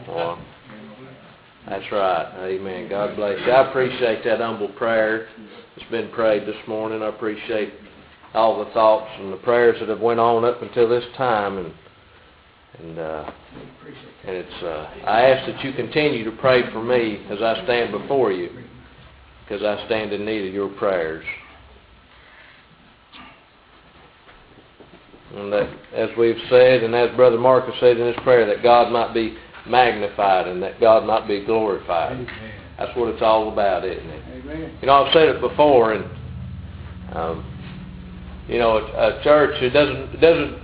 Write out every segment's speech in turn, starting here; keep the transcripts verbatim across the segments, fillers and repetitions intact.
Well, that's right. Amen. God bless you. I appreciate that humble prayer that's been prayed this morning. I appreciate all the thoughts and the prayers that have went on up until this time. And and uh, and it's uh, I ask that you continue to pray for me as I stand before you, because I stand in need of your prayers. And that, as we've said, and as Brother Marcus said in his prayer, that God might be magnified and that God might be glorified. Amen. That's what it's all about, isn't it? Amen. You know, I've said it before, and um, you know, a, a church, it doesn't, it doesn't,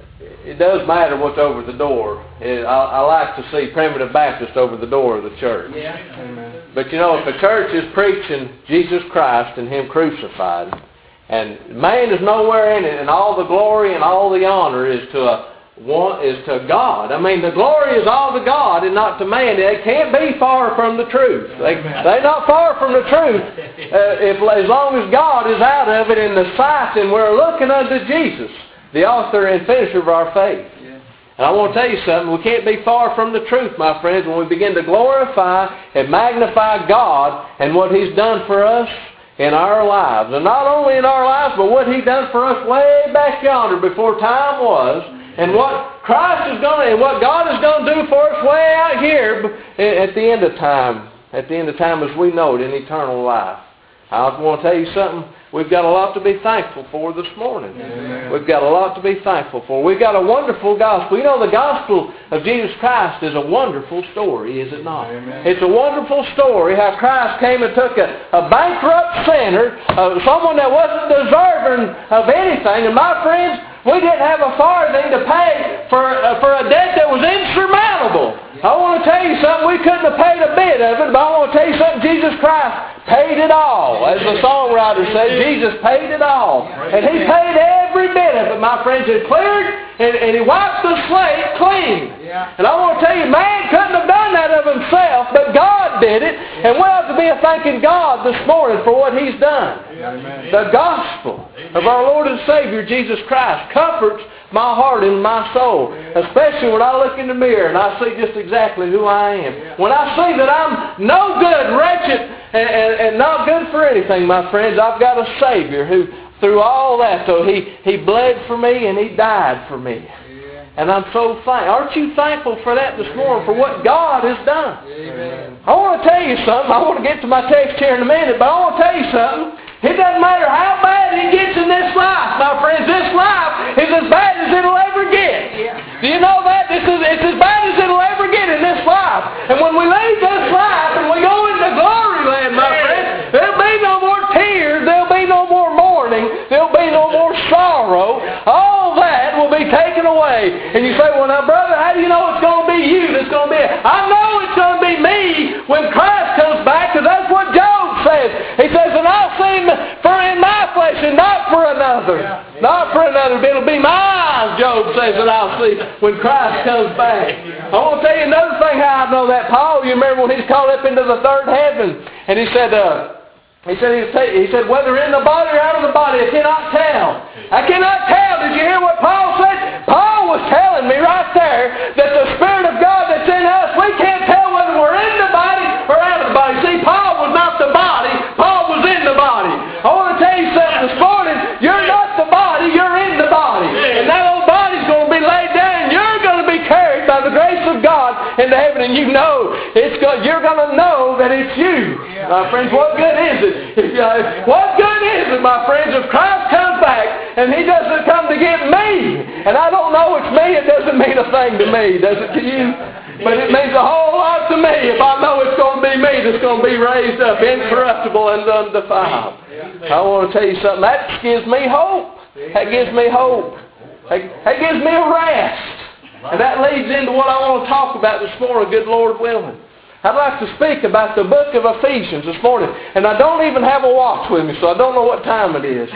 it does matter what's over the door. It, I, I like to see Primitive Baptist over the door of the church. Yeah. Amen. But you know, if the church is preaching Jesus Christ and Him crucified, and man is nowhere in it, and all the glory and all the honor is to a one is to God. I mean, the glory is all to God and not to man. They can't be far from the truth. They, they're not far from the truth. Uh, if as long as God is out of it in the sight, and we're looking unto Jesus, the author and finisher of our faith. And I want to tell you something. We can't be far from the truth, my friends, when we begin to glorify and magnify God and what He's done for us in our lives. And not only in our lives, but what He done for us way back yonder before time was. And what Christ is going to, and what God is going to do for us way out here at the end of time. At the end of time as we know it, in eternal life. I want to tell you something. We've got a lot to be thankful for this morning. Amen. We've got a lot to be thankful for. We've got a wonderful gospel. You know, the gospel of Jesus Christ is a wonderful story, is it not? Amen. It's a wonderful story how Christ came and took a, a bankrupt sinner, uh, someone that wasn't deserving of anything. And my friends, we didn't have a farthing to pay for, uh, for a debt that was insurmountable. I want to tell you something. We couldn't have paid a bit of it, but I want to tell you something. Jesus Christ paid it all. As the songwriter said, Jesus paid it all. And He paid every bit of it, my friends. It cleared, and, and He wiped the slate clean. And I want to tell you, man couldn't have done that of himself, but God did it. And we ought to be thanking God this morning for what He's done. Amen. The gospel of our Lord and Savior, Jesus Christ, comforts my heart and my soul, especially when I look in the mirror and I see just exactly who I am. When I see that I'm no good, wretched, and, and, and not good for anything, my friends, I've got a Savior who, through all that, though, He, he bled for me and He died for me. And I'm so thankful. Aren't you thankful for that this morning, for what God has done? Amen. I want to tell you something. I want to get to my text here in a minute, but I want to tell you something. It doesn't matter how bad it gets in this life, my friends. This life is as bad as it'll ever get. Yeah. Do you know that? This is, it's as bad as it'll ever get in this life. And when we leave this life and we go into glory land, my friends, there'll be no more tears. There'll be no more mourning. There'll be no more sorrow. All that will be taken away. And you say, well, now, brother, how do you know it's going to be you that's going to be it? I know it's going to be me when Christ comes back, because that's what Job says. He says, and I'll see for in my flesh and not for another. Yeah. Not for another, but it'll be my eyes, Job says, that I'll see when Christ comes back. I want to tell you another thing how I know that. Paul, you remember when he's called up into the third heaven, and he said, uh, he said, he, said, he said, whether in the body or out of the body, I cannot tell. I cannot tell. Did you hear what Paul said? Paul was telling me right there that the Spirit of God that's in us, we can't tell whether we're in the body or out of the body. See, Paul was not the body. Paul was in the body. I want to tell you something this morning. You're not the body. You're in the body. And that old body's going to be laid down. You're going to be carried by the grace of God into heaven. And you know, it's go, you're going to know that it's you. My friends, what good is it? If, uh, what good is it, my friends, if Christ comes back and He doesn't come to get me? And I don't know it's me. It doesn't mean a thing to me. Does it to you? But it means a whole lot to me if I know it's going to be me that's going to be raised up incorruptible and undefiled. I want to tell you something. That gives me hope. That gives me hope. That, that gives me a rest. And that leads into what I want to talk about this morning, good Lord willing. I'd like to speak about the book of Ephesians this morning. And I don't even have a watch with me, so I don't know what time it is.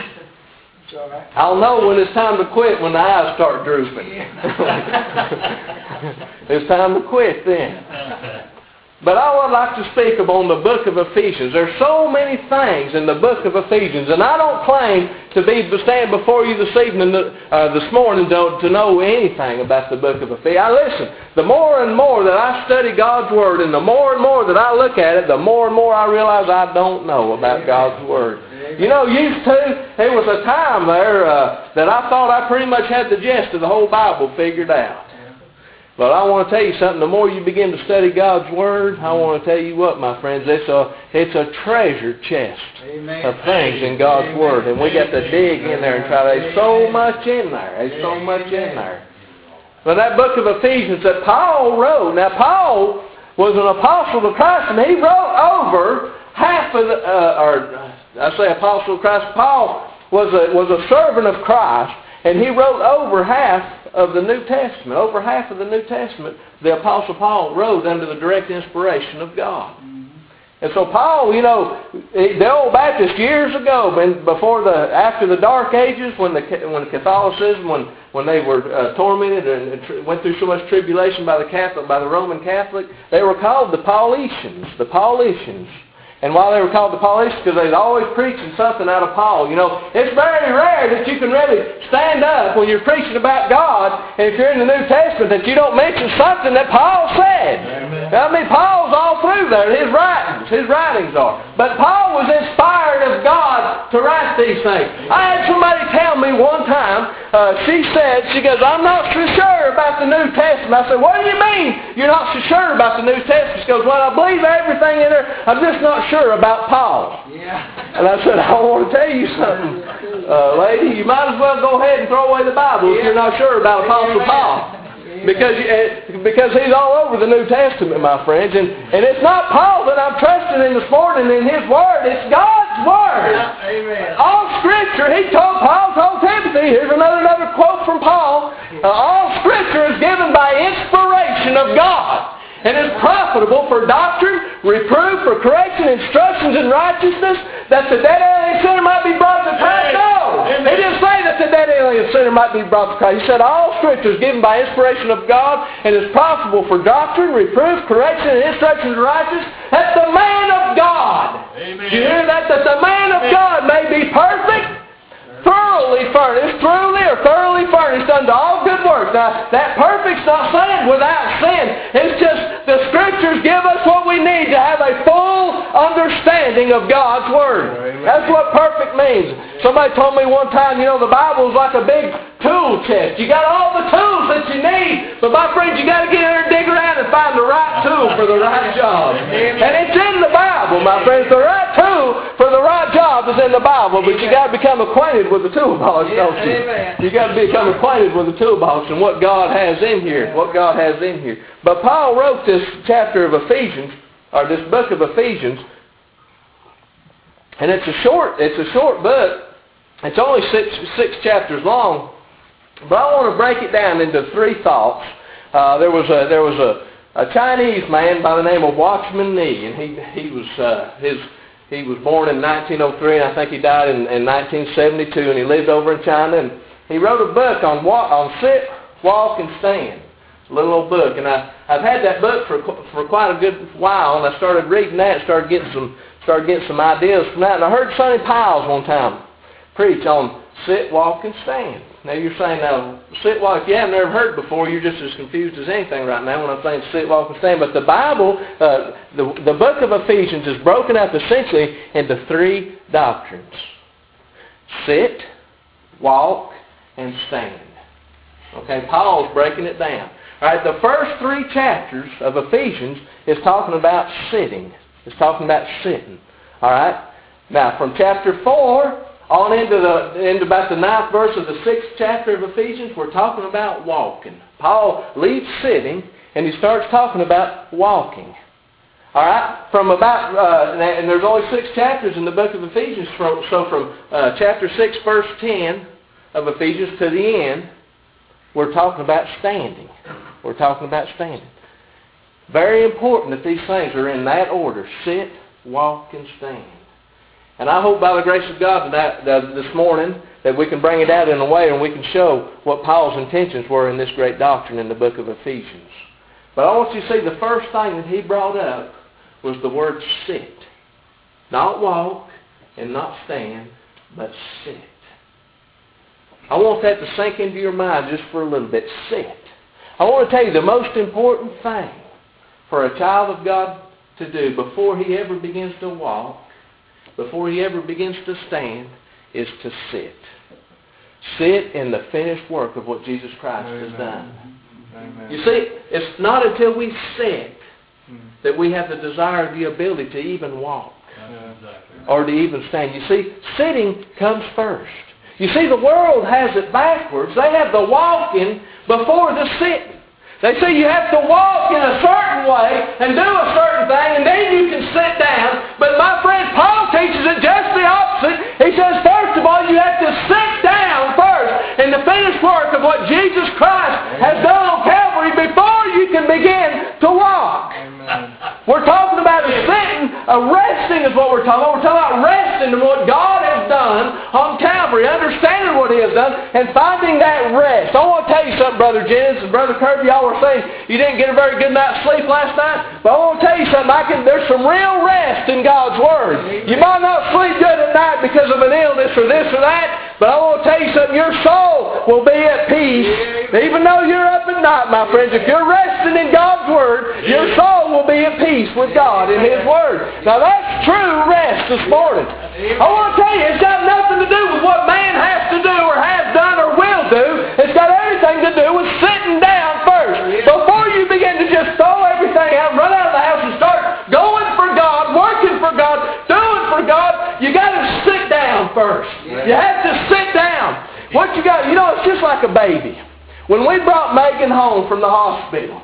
I'll know when it's time to quit when the eyes start drooping. It's time to quit then. But I would like to speak upon the book of Ephesians. There's so many things in the book of Ephesians, and I don't claim to be to stand before you this evening, uh, this morning, to, to know anything about the book of Ephesians. I listen. The more and more that I study God's Word, and the more and more that I look at it, the more and more I realize I don't know about God's Word. You know, used to, there was a time there uh, that I thought I pretty much had the gist of the whole Bible figured out. But I want to tell you something. The more you begin to study God's Word, I want to tell you what, my friends, it's a it's a treasure chest Amen. Of things in God's Amen. Word, and we got to dig in there and try to. There's so much in there. There's so much in there. But that book of Ephesians that Paul wrote. Now, Paul was an apostle of Christ, and he wrote over half of the, uh, or I say apostle of Christ. Paul was a was a servant of Christ, and he wrote over half of the New Testament. Over half of the New Testament, the Apostle Paul wrote under the direct inspiration of God. Mm-hmm. And so Paul, you know, the old Baptists years ago, before the after the Dark Ages, when the when Catholicism, when when they were uh, tormented and, and went through so much tribulation by the Catholic, by the Roman Catholic, they were called the Paulicians. The Paulicians. And why they were called the Paulicians? Because they was always preaching something out of Paul. You know, it's very rare that you can really stand up when you're preaching about God, and if you're in the New Testament, that you don't mention something that Paul said. Amen. I mean, Paul's all through there. His writings, his writings are. But Paul was inspired of God to write these things. I had somebody tell me one time, uh, she said, she goes, I'm not so sure about the New Testament. I said, what do you mean you're not so sure about the New Testament? She goes, well, I believe everything in there. I'm just not sure about Paul. Yeah. And I said, I want to tell you something, uh, lady. You might as well go ahead and throw away the Bible if you're not sure about Apostle Paul. Because uh, because he's all over the New Testament, my friends. And, and it's not Paul that I'm trusting in this morning in his Word. It's God's Word. Yeah, amen. All Scripture, he told Paul, told Timothy, here's another, another quote from Paul, uh, all Scripture is given by inspiration of God, and is profitable for doctrine, reproof, for correction, instructions in righteousness, that the dead alien sinner might be brought to Christ. No! He didn't say that the dead alien sinner might be brought to Christ. He said all Scripture is given by inspiration of God and is profitable for doctrine, reproof, correction, and instructions in righteousness, that the man of God, Amen. Do you hear that? That the man of God may be perfect, thoroughly furnished, thoroughly or thoroughly furnished unto all good works. Now, that perfect's not saying without sin. It's just the Scriptures give us what we need to have a full understanding of God's Word. Amen. That's what perfect means. Somebody told me one time, you know, the Bible is like a big tool chest. You got all the tools that you need, but my friends, you got to get in there and dig around and find the right tool for the right job. Amen. And it's in the Bible, my friends. The right tool for the right job is in the Bible, but you got to become acquainted with the toolbox, don't you? Amen. You got to become acquainted with the toolbox and what God has in here, what God has in here. But Paul wrote this chapter of Ephesians, or this book of Ephesians, and it's a short, it's a short book. It's only six six chapters long, but I want to break it down into three thoughts. Uh, there was a there was a, a Chinese man by the name of Watchman Nee, and he he was uh, his. He was born in nineteen oh three, and I think he died in, in nineteen seventy-two, and he lived over in China. And he wrote a book on walk, on sit, walk, and stand. It's a little old book, and I I've had that book for for quite a good while, and I started reading that, and started getting some started getting some ideas from that. And I heard Sonny Piles one time preach on sit, walk, and stand. Now you're saying, now, sit, walk, if you haven't ever heard it before, you're just as confused as anything right now when I'm saying sit, walk, and stand. But the Bible, uh, the, the book of Ephesians is broken up essentially into three doctrines. Sit, walk, and stand. Okay, Paul's breaking it down. All right, the first three chapters of Ephesians is talking about sitting. It's talking about sitting. All right? Now, from chapter four on into the into about the ninth verse of the sixth chapter of Ephesians, we're talking about walking. Paul leaves sitting, and he starts talking about walking. All right? From about, uh, and there's only six chapters in the book of Ephesians, so from uh, chapter six, verse ten of Ephesians to the end, we're talking about standing. We're talking about standing. Very important that these things are in that order. Sit, walk, and stand. And I hope by the grace of God that, that this morning that we can bring it out in a way and we can show what Paul's intentions were in this great doctrine in the book of Ephesians. But I want you to see the first thing that he brought up was the word sit. Not walk and not stand, but sit. I want that to sink into your mind just for a little bit. Sit. I want to tell you the most important thing for a child of God to do before he ever begins to walk, before he ever begins to stand, is to sit. Sit in the finished work of what Jesus Christ Amen. Has done. Amen. You see, it's not until we sit that we have the desire, the ability to even walk or to even stand. You see, sitting comes first. You see, the world has it backwards. They have the walking before the sitting. They say you have to walk in a certain way and do a certain thing, and then you can sit down. But my friend, Paul teaches it just the opposite. He says, first of all, you have to sit down first in the finished work of what Jesus Christ has done on Calvary before you can begin to walk. Amen. We're talking about a sitting, a resting is what we're talking about. We're talking about resting in what God has done on Calvary, understanding what He has done, and finding that rest. I want to tell you something, Brother Jennings and Brother Kirby. Y'all were saying you didn't get a very good night's sleep last night. But I want to tell you something. I can, there's some real rest in God's Word. You might not sleep good at night because of an illness or this or that, but I want to tell you something. Your soul will be at peace. Even though you're up at night, my friends, if you're resting in God's Word, your soul will be at peace with God in His Word. Now that's true rest this morning. I want to tell you, it's got nothing to do with what man has to do or has done or will do. It's got everything to do with sitting down first. Before you begin to just throw everything out, run out of the house and start going for God, working for God, doing for God, you got to sit down first. You have to sit down. What you got, you know, it's just like a baby. When we brought Megan home from the hospital,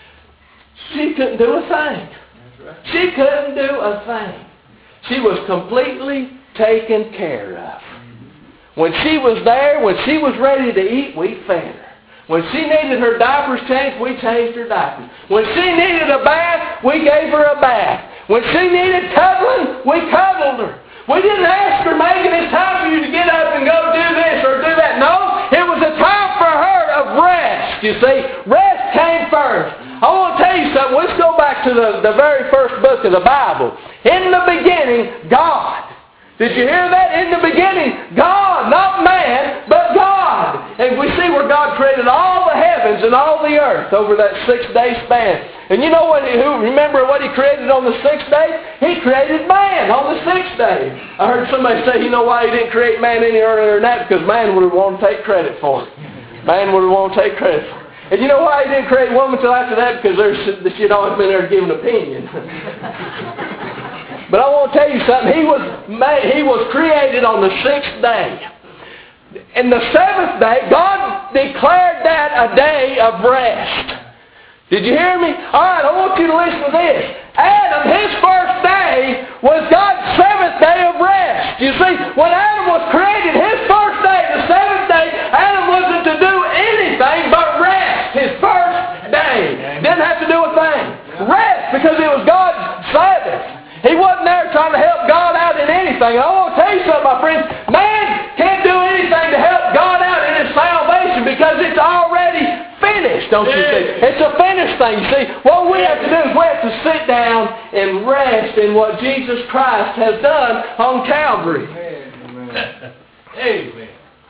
she couldn't do a thing. She couldn't do a thing. She was completely taken care of. When she was there, when she was ready to eat, we fed her. When she needed her diapers changed, we changed her diapers. When she needed a bath, we gave her a bath. When she needed cuddling, we cuddled her. We didn't ask her, Megan, it's time for you to get up and go do this or do that. No, it was a time for her of rest, you see. Rest came first. I want to tell you something. Let's go back to the, the very first book of the Bible. In the beginning, God. Did you hear that? In the beginning, God, not man, but God. And we see where God created all the heavens and all the earth over that six-day span. And you know what? Who remember what He created on the sixth day? He created man on the sixth day. I heard somebody say, you know why He didn't create man any earlier than that? Because man would have wanted to take credit for it. Man would have wanted to take credit for it. And you know why He didn't create woman until after that? Because there's, she'd always been there to give an opinion. But I want to tell you something. He was made, He was created on the sixth day. And the seventh day, God declared that a day of rest. Did you hear me? All right, I want you to listen to this. Adam, his first day was God's seventh day of rest. You see, when Adam was created, his first day, the seventh day, Adam wasn't to do anything but rest. His first day. Didn't have to do a thing. Rest, because it was God's Sabbath. He wasn't there trying to help God out in anything. I want to tell you something, my friends. Man can't do anything to help God out in His salvation because it's already finished, don't you see? It's a finished thing. You see, what we have to do is we have to sit down and rest in what Jesus Christ has done on Calvary. Amen. Amen.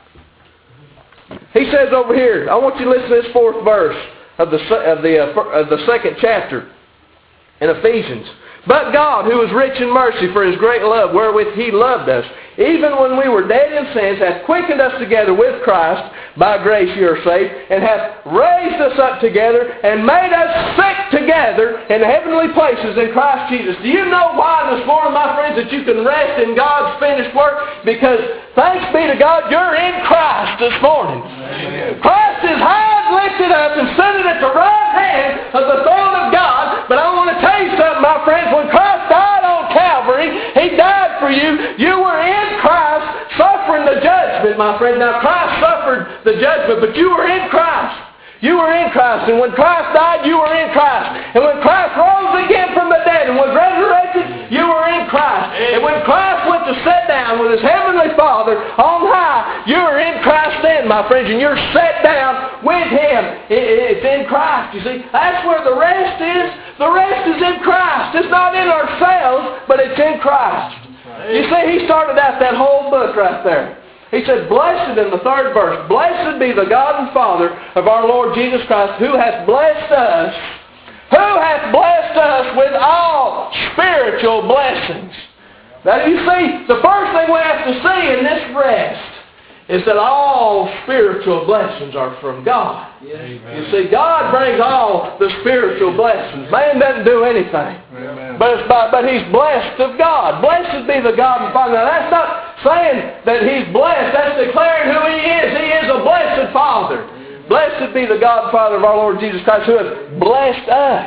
He says over here, I want you to listen to this fourth verse of the, of the, uh, of the second chapter in Ephesians. But God, who is rich in mercy for His great love, wherewith He loved us, even when we were dead in sins, hath quickened us together with Christ. By grace you are saved, and hath raised us up together, and made us sit together in heavenly places in Christ Jesus. Do you know why this morning, my friends, that you can rest in God's finished work? Because, thanks be to God, you're in Christ this morning. Amen. Christ is high and lifted up and seated at the right hand of the throne of God. But I want to tell you something, my friends. When Christ died on Calvary, He died for you. You were in Christ, suffering the judgment, my friend. Now, Christ suffered the judgment, but you were in Christ. You were in Christ. And when Christ died, you were in Christ. And when Christ rose again from the dead and was resurrected, you were in Christ. And when Christ went to sit down with His heavenly Father on high, you were in Christ then, my friends. And you're set down with Him. It's in Christ, you see. That's where the rest is. The rest is in Christ. Christ. It's not in ourselves, but it's in Christ. You see, he started out that whole book right there. He said, blessed in the third verse, blessed be the God and Father of our Lord Jesus Christ, who hath blessed us, who hath blessed us with all spiritual blessings. Now you see, the first thing we have to see in this rest is that all spiritual blessings are from God. Amen. You see, God brings all the spiritual blessings. Man doesn't do anything. Amen. But, it's by, but he's blessed of God. Blessed be the God and Father. Now that's not saying that he's blessed. That's declaring who he is. He is a blessed Father. Amen. Blessed be the God and Father of our Lord Jesus Christ, who hath blessed us.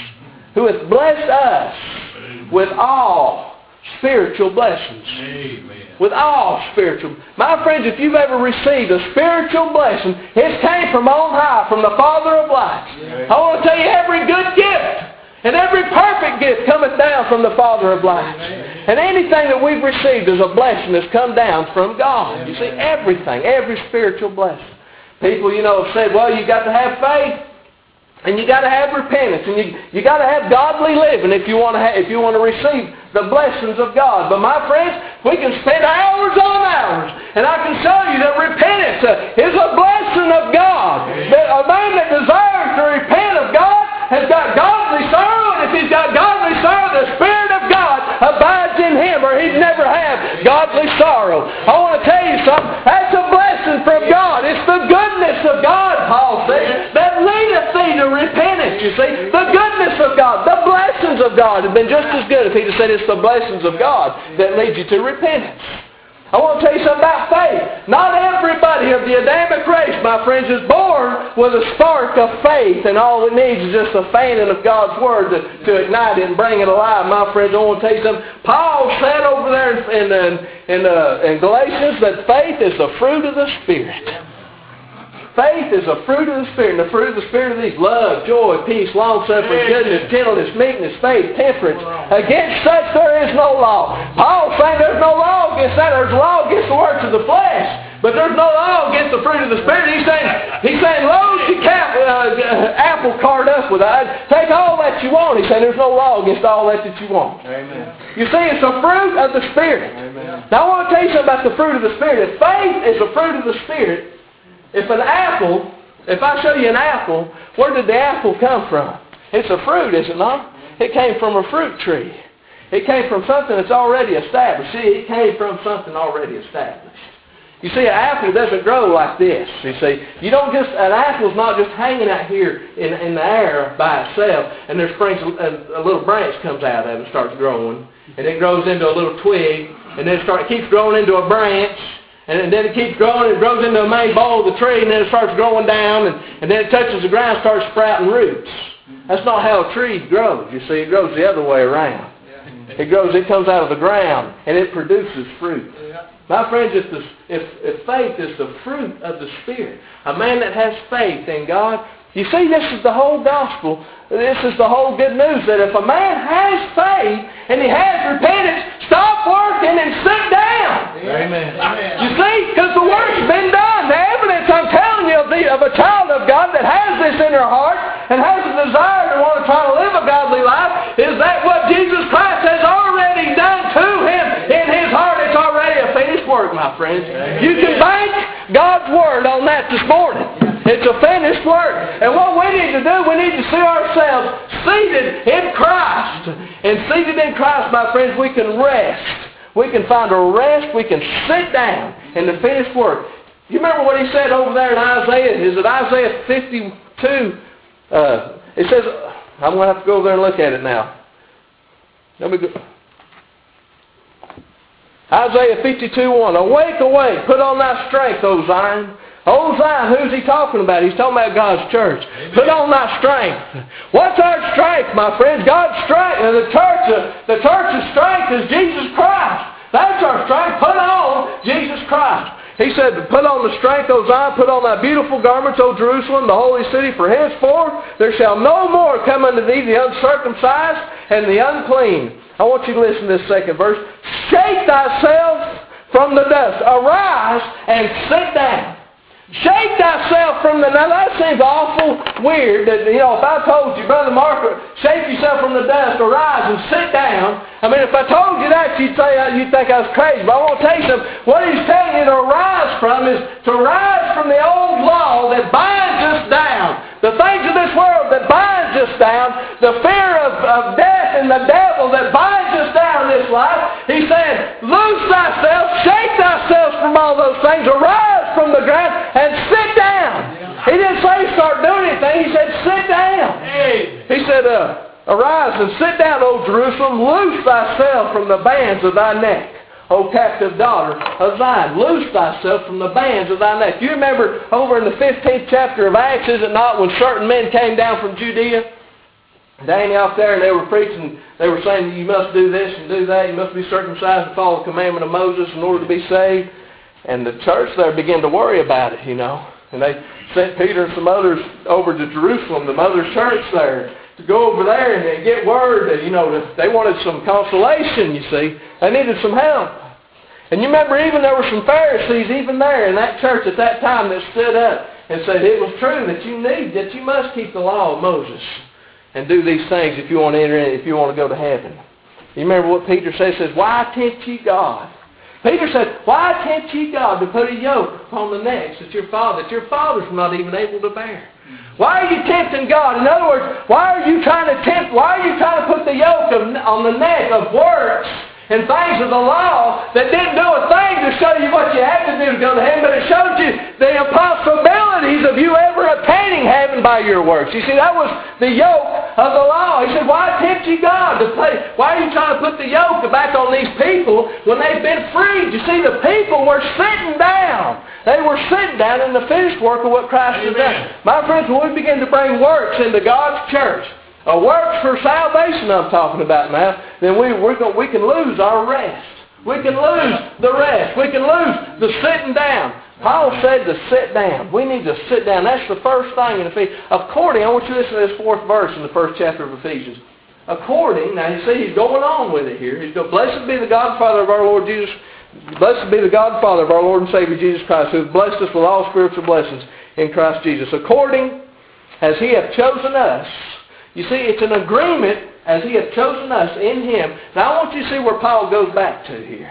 Who hath blessed us with all spiritual blessings. Amen. With all spiritual. My friends, if you've ever received a spiritual blessing, it came from on high, from the Father of lights. Yeah. I want to tell you, every good gift and every perfect gift cometh down from the Father of lights. Amen. And anything that we've received is a blessing that's come down from God. Amen. You see, everything, every spiritual blessing. People, you know, have said, well, you've got to have faith. And you got to have repentance, and you you got to have godly living if you want to have, if you want to receive the blessings of God. But my friends, we can spend hours on hours, and I can show you that repentance uh, is a blessing of God. That a man that desires to repent of God has got godly sorrow, and if he's got godly sorrow, the Spirit of God abides in him, or he'd never have godly sorrow. I want to tell you something. That's a blessing from God. It's the goodness of God, Paul said, that leadeth thee to repentance, you see. The goodness of God, the blessings of God have been just as good if he'd have said it's the blessings of God that lead you to repentance. I want to tell you something about faith. Not everybody of the Adamic race, my friends, is born with a spark of faith, and all it needs is just a fanning of God's Word to, to ignite it and bring it alive. My friends, I want to tell you something. Paul said over there in, in, in, uh, in Galatians that faith is the fruit of the Spirit. Faith is a fruit of the Spirit, and the fruit of the Spirit of these: love, joy, peace, long-suffering, goodness, gentleness, meekness, faith, temperance. Against such there is no law. Paul's saying there's no law against that. There's law against the works of the flesh, but there's no law against the fruit of the Spirit. He's saying, he's saying, load your cap, uh, apple cart up with that. Take all that you want. He's saying there's no law against all that that you want. Amen. You see, it's a fruit of the Spirit. Amen. Now I want to tell you something about the fruit of the Spirit. If faith is a fruit of the Spirit, if an apple, if I show you an apple, where did the apple come from? It's a fruit, is it not? It came from a fruit tree. It came from something that's already established. See, it came from something already established. You see, an apple doesn't grow like this. You see, you don't just, an apple's not just hanging out here in, in the air by itself, and there springs a, a little branch comes out of it and starts growing, and it grows into a little twig, and then it start, keeps growing into a branch. And then it keeps growing, and it grows into the main bowl of the tree, and then it starts growing down, and, and then it touches the ground and starts sprouting roots. That's not how a tree grows. You see, it grows the other way around. It grows, it comes out of the ground, and it produces fruit. My friends, if, the, if, if faith is the fruit of the Spirit, a man that has faith in God, you see, this is the whole gospel. This is the whole good news, that if a man has faith and he has repentance, stop working and sit down. Amen. You see, because the work's been done. The evidence I'm telling you of, the, of a child of God that has this in her heart and has a desire to want to try to live a godly life is that what Jesus Christ has already done to him in his heart. It's already a finished work, my friends. Amen. You can bank God's Word on that this morning. It's a finished work. And what we need to do, we need to see ourselves seated in Christ. And seated in Christ, my friends, we can rest. We can find a rest. We can sit down in the finished work. You remember what he said over there in Isaiah? Is it Isaiah fifty-two? Uh, it says, I'm going to have to go over there and look at it now. Let me go. Isaiah fifty-two one. Awake, awake, put on thy strength, O Zion. O Zion, who's he talking about? He's talking about God's church. Amen. Put on thy strength. What's our strength, my friends? God's strength. And the church, the church's strength is Jesus Christ. That's our strength. Put on Jesus Christ. He said, put on the strength, O Zion, put on thy beautiful garments, O Jerusalem, the holy city, for henceforth there shall no more come unto thee the uncircumcised and the unclean. I want you to listen to this second verse. Shake thyself from the dust. Arise and sit down. Shake thyself from the... Now that seems awful weird that, you know, if I told you, Brother Mark, shake yourself from the dust, arise and sit down. I mean, if I told you that, you'd say, you'd think I was crazy. But I want to tell you something. What he's telling you to arise from is to rise from the old law that binds us down. The things of this world that binds us down, the fear of, of death and the devil that binds us down in this life. He said, loose thyself, shake thyself from all those things, arise from the ground and sit down. He didn't say start doing anything. He said sit down. He said, uh, arise and sit down, O Jerusalem, loose thyself from the bands of thy neck. O captive daughter of Zion, loose thyself from the bands of thy neck. You remember over in the fifteenth chapter of Acts, is it not, when certain men came down from Judea, down out there, and they were preaching, they were saying, you must do this and do that, you must be circumcised and follow the commandment of Moses in order to be saved. And the church there began to worry about it, you know. And they sent Peter and some others over to Jerusalem, the mother church there, to go over there and get word that, you know, that they wanted some consolation, you see. They needed some help. And you remember even there were some Pharisees even there in that church at that time that stood up and said it was true that you need, that you must keep the law of Moses and do these things if you want to enter in, if you want to go to heaven. You remember what Peter says? He says, why tempt ye God? Peter said, why tempt ye God to put a yoke upon the necks that your father, that your fathers were not even able to bear? Why are you tempting God? In other words, why are you trying to tempt, why are you trying to put the yoke of, on the neck of works and things of the law that didn't do a thing to show you what you had to do to go to heaven, but it showed you the impossibilities of you ever attaining heaven by your works. You see, that was the yoke of the law. He said, why tempt you God to play? Why are you trying to put the yoke back on these people when they've been freed? You see, the people were sitting down. They were sitting down in the finished work of what Christ has done. My friends, when we begin to bring works into God's church, a works for salvation I'm talking about now, then we, we're going, we can lose our rest. We can lose the rest. We can lose the sitting down. Paul said to sit down. We need to sit down. That's the first thing in Ephesians. According, I want you to listen to this fourth verse in the first chapter of Ephesians. According, now you see he's going on with it here. He's going, blessed be the God and Father of our Lord Jesus, blessed be the God and Father of our Lord and Savior Jesus Christ, who has blessed us with all spiritual blessings in Christ Jesus. According as he hath chosen us. You see, it's an agreement as he hath chosen us in him. Now I want you to see where Paul goes back to here.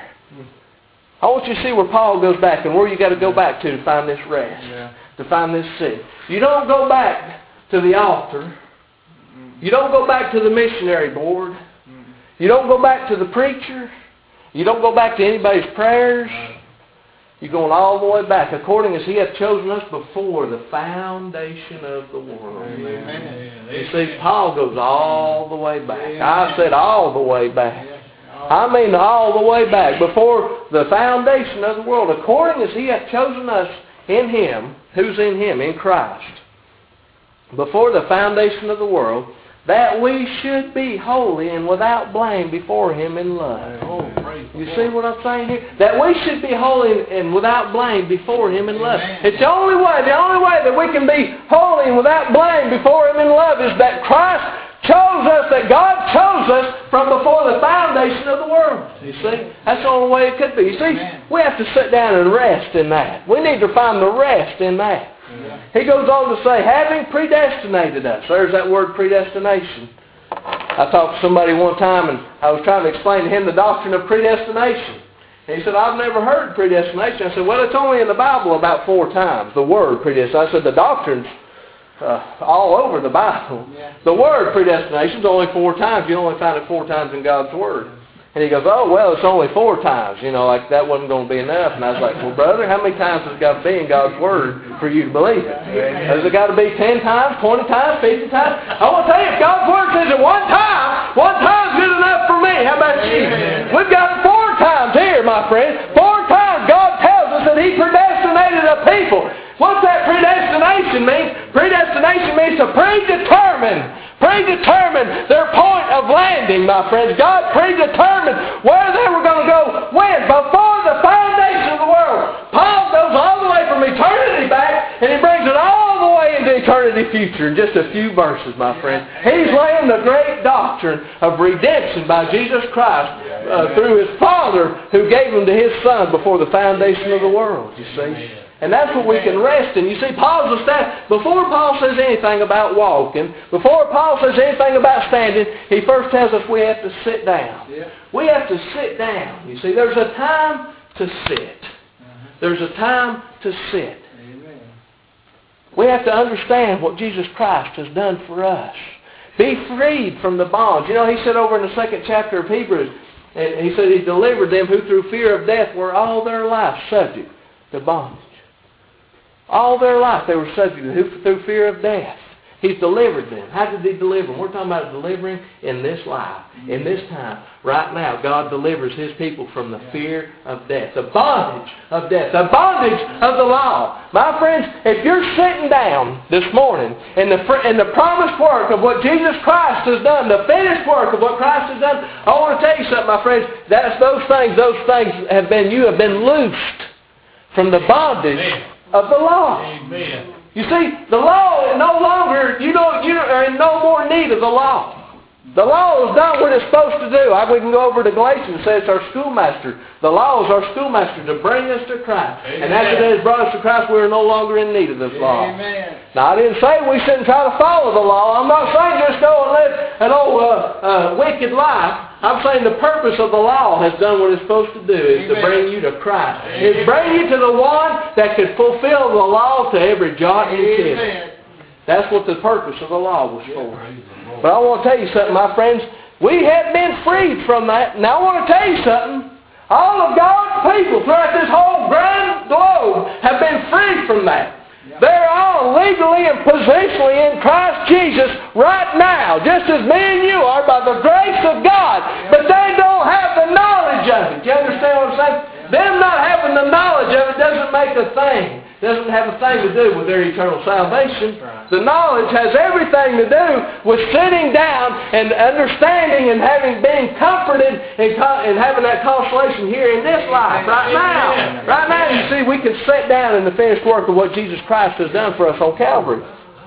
I want you to see where Paul goes back and where you got to go back to to find this rest, yeah. to find this sit. You don't go back to the altar. You don't go back to the missionary board. You don't go back to the preacher. You don't go back to anybody's prayers. You're going all the way back, according as he hath chosen us before the foundation of the world. Amen. You see, Paul goes all the way back. I said all the way back. I mean all the way back, before the foundation of the world, according as he hath chosen us in him, who's in him, in Christ, before the foundation of the world, that we should be holy and without blame before him in love. Oh, you see what I'm saying here? That we should be holy and without blame before him in love. Amen. It's the only way, the only way that we can be holy and without blame before him in love is that Christ chose us, that God chose us from before the foundation of the world. You see? That's the only way it could be. You see, Amen. We have to sit down and rest in that. We need to find the rest in that. Yeah. He goes on to say, having predestinated us. There's that word predestination. I talked to somebody one time and I was trying to explain to him the doctrine of predestination. And he said, I've never heard predestination. I said, well, it's only in the Bible about four times, the word predestination. I said, the doctrine's uh, all over the Bible. Yeah. The word predestination is only four times. You only find it four times in God's Word. And he goes, oh, well, it's only four times. You know, like that wasn't going to be enough. And I was like, well, brother, how many times has it got to be in God's Word for you to believe it? Has it got to be ten times, twenty times, fifty times? I want to tell you, if God's Word says it one time, one time's good enough for me. How about you? We've got four times here, my friend. Four times God tells us that he predestinated a people. What's that predestination mean? Predestination means to predetermine. Predetermined their point of landing, my friends. God predetermined where they were going to go when? Before the foundation of the world. Paul goes all the way from eternity back, and he brings it all the way into eternity future in just a few verses, my friend. He's laying the great doctrine of redemption by Jesus Christ uh, through his Father who gave him to his Son before the foundation of the world, you see. And that's what we can rest in. You see, Paul's established, before Paul says anything about walking, before Paul says anything about standing, he first tells us we have to sit down. Yeah. We have to sit down. You see, there's a time to sit. Uh-huh. There's a time to sit. Amen. We have to understand what Jesus Christ has done for us. Be freed from the bonds. You know, he said over in the second chapter of Hebrews, and he said he delivered them who through fear of death were all their life subject to bondage. All their life they were subject to through fear of death. He's delivered them. How did he deliver them? We're talking about delivering in this life, in this time. Right now, God delivers His people from the fear of death, the bondage of death, the bondage of the law. My friends, if you're sitting down this morning in the, in the promised work of what Jesus Christ has done, the finished work of what Christ has done, I want to tell you something, my friends. That's those things, those things have been, you have been loosed from the bondage Amen. Of the law. Amen. You see, the law is no longer, you don't, you are in no more need of the law. The law has done what it's supposed to do. I, we can go over to Galatians and say it's our schoolmaster. The law is our schoolmaster to bring us to Christ. Amen. And after that has brought us to Christ, we are no longer in need of this law. Amen. Now, I didn't say we shouldn't try to follow the law. I'm not saying just go and live an old uh, uh, wicked life. I'm saying the purpose of the law has done what it's supposed to do, is Amen. To bring you to Christ. Amen. It's bring you to the one that could fulfill the law to every jot and tittle. That's what the purpose of the law was for. But I want to tell you something, my friends. We have been freed from that. Now I want to tell you something. All of God's people throughout this whole grand globe have been freed from that. They're all legally and positionally in Christ Jesus right now, just as me and you are by the grace of God. But they don't have the knowledge of it. Do you understand what I'm saying? Them not having the knowledge of it doesn't make a thing. Doesn't have a thing to do with their eternal salvation. The knowledge has everything to do with sitting down and understanding and having been comforted and, and having that consolation here in this life, right now. Right now, you see, we can sit down in the finished work of what Jesus Christ has done for us on Calvary.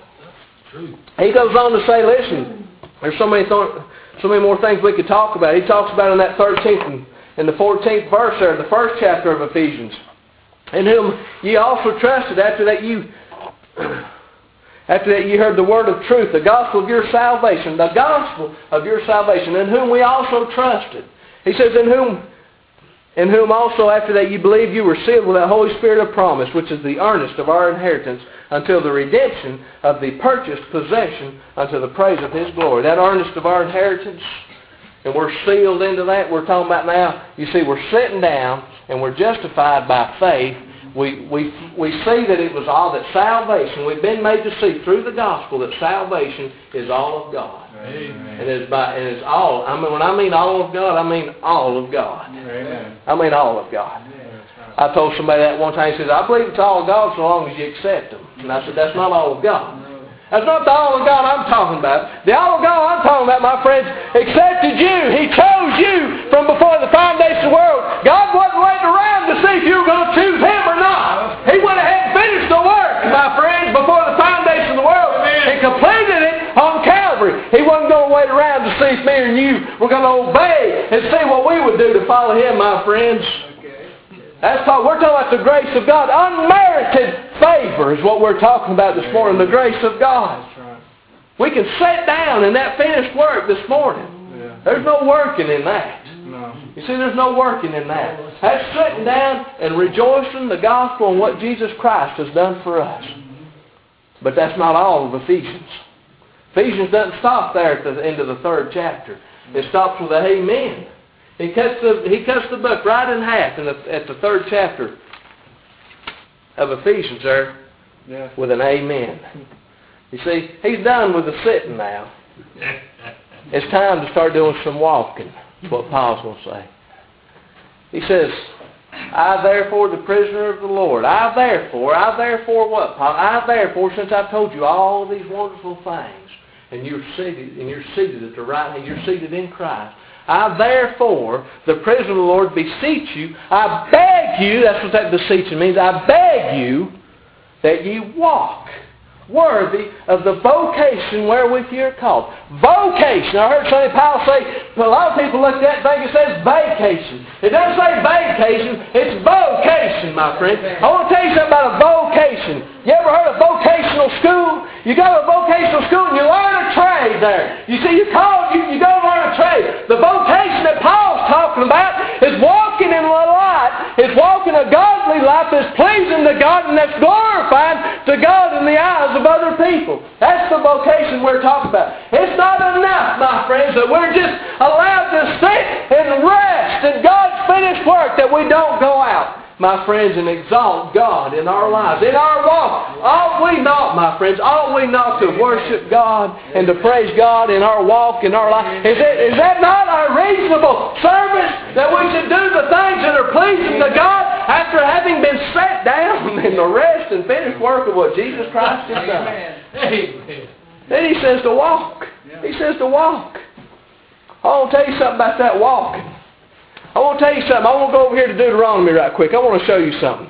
He goes on to say, listen, there's so many, th- so many more things we could talk about. He talks about in that thirteenth and, and the fourteenth verse there, the first chapter of Ephesians. In whom ye also trusted after that you after that you heard the word of truth, the gospel of your salvation, the gospel of your salvation, in whom we also trusted. He says, in whom in whom also after that you believed you were sealed with that Holy Spirit of promise, which is the earnest of our inheritance, until the redemption of the purchased possession, unto the praise of His glory. That earnest of our inheritance, and we're sealed into that. We're talking about now, you see, we're sitting down and we're justified by faith. We, we, we see that it was all that salvation, we've been made to see through the gospel that salvation is all of God. Amen. And it's by, and it's all, I mean, when I mean all of God, I mean all of God. Amen. I mean all of God. Amen. I told somebody that one time, he says, I believe it's all of God so long as you accept Him. And I said, that's not all of God. That's not the all of God I'm talking about. The all of God I'm talking about, my friends, accepted you. He chose you from before the foundation of the world. God wasn't waiting around to see if you were going to choose Him or not. He went ahead and finished the work, my friends, before the foundation of the world. And completed it on Calvary. He wasn't going to wait around to see if me or you were going to obey and see what we would do to follow Him, my friends. That's all. We're talking about the grace of God. Unmerited favor is what we're talking about this morning. The grace of God. Right. We can sit down in that finished work this morning. Yeah. There's no working in that. No. You see, there's no working in that. That's sitting down and rejoicing the gospel and what Jesus Christ has done for us. But that's not all of Ephesians. Ephesians doesn't stop there at the end of the third chapter. It stops with a amen. He cuts the he cuts the book right in half in the, at the third chapter of Ephesians there, yeah. with an amen. You see, he's done with the sitting now. It's time to start doing some walking. That's what Paul's going to say. He says, I therefore, the prisoner of the Lord, I therefore, I therefore what, Paul? I therefore, since I've told you all these wonderful things, and you're seated, and you're seated at the right hand, you're seated in Christ. I therefore, the prisoner of the Lord, beseech you, I beg you, that's what that beseeching means, I beg you that ye walk worthy of the vocation wherewith you're called. Vocation. I heard Sonny Powell say, a lot of people look at that and think it says vacation. It doesn't say vacation, it's vocation, my friend. I want to tell you something about a vocation. You ever heard of vocational school? You go to a vocational school and you learn a trade there. You see, you call, you, you go learn a trade. The vocation that Paul's talking about is walking in the light, is walking a godly life that's pleasing to God and that's glorifying to God in the eyes of other people. That's the vocation we're talking about. It's not enough, my friends, that we're just allowed to sit and rest in God's finished work, that we don't go out, my friends, and exalt God in our lives, in our walk. Ought we not, my friends, ought we not to worship God and to praise God in our walk, in our life? Is, it, is that not our reasonable service, that we should do the things that are pleasing to God after having been set down in the rest and finished work of what Jesus Christ has done? Amen. Then he says to walk. He says to walk. I want to tell you something about that walking. I want to tell you something. I want to go over here to Deuteronomy right quick. I want to show you something.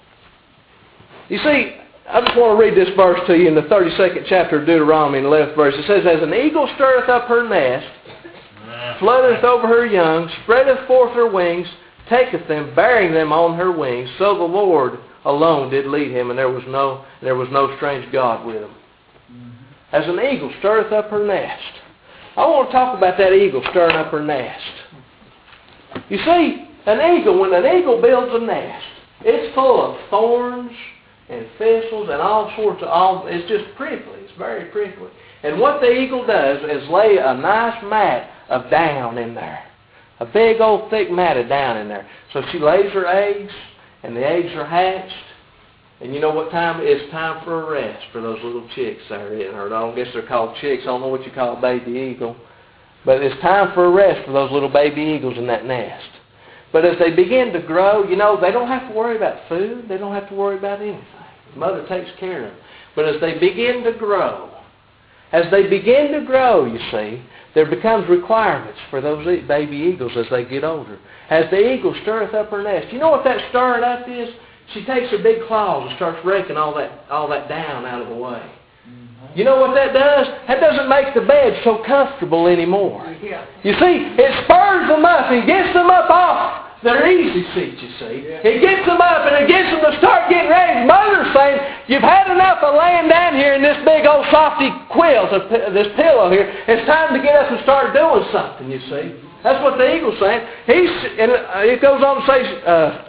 You see, I just want to read this verse to you in the thirty-second chapter of Deuteronomy, in the eleventh verse. It says, As an eagle stirreth up her nest, fluttereth over her young, spreadeth forth her wings, taketh them, bearing them on her wings, so the Lord alone did lead him, and there was no, there was no strange God with him. As an eagle stirreth up her nest. I want to talk about that eagle stirring up her nest. You see, an eagle, when an eagle builds a nest, it's full of thorns and thistles and all sorts of, all, it's just prickly. It's very prickly. And what the eagle does is lay a nice mat of down in there. A big old thick mat of down in there. So she lays her eggs, and the eggs are hatched. And you know what time? It's time for a rest for those little chicks there in her. I don't guess they're called chicks. I don't know what you call a baby eagle. But it's time for a rest for those little baby eagles in that nest. But as they begin to grow, you know, they don't have to worry about food. They don't have to worry about anything. The mother takes care of them. But as they begin to grow, as they begin to grow, you see, there becomes requirements for those baby eagles as they get older. As the eagle stirreth up her nest. You know what that stirring up is? She takes her big claws and starts raking all that all that down out of the way. You know what that does? That doesn't make the bed so comfortable anymore. You see, it spurs them up and gets them up off their easy seat, you see. It gets them up and it gets them to start getting ready. Mother's saying, you've had enough of laying down here in this big old softy quilt, this pillow here. It's time to get up and start doing something, you see. That's what the eagle's saying. He's, and it goes on to say, uh,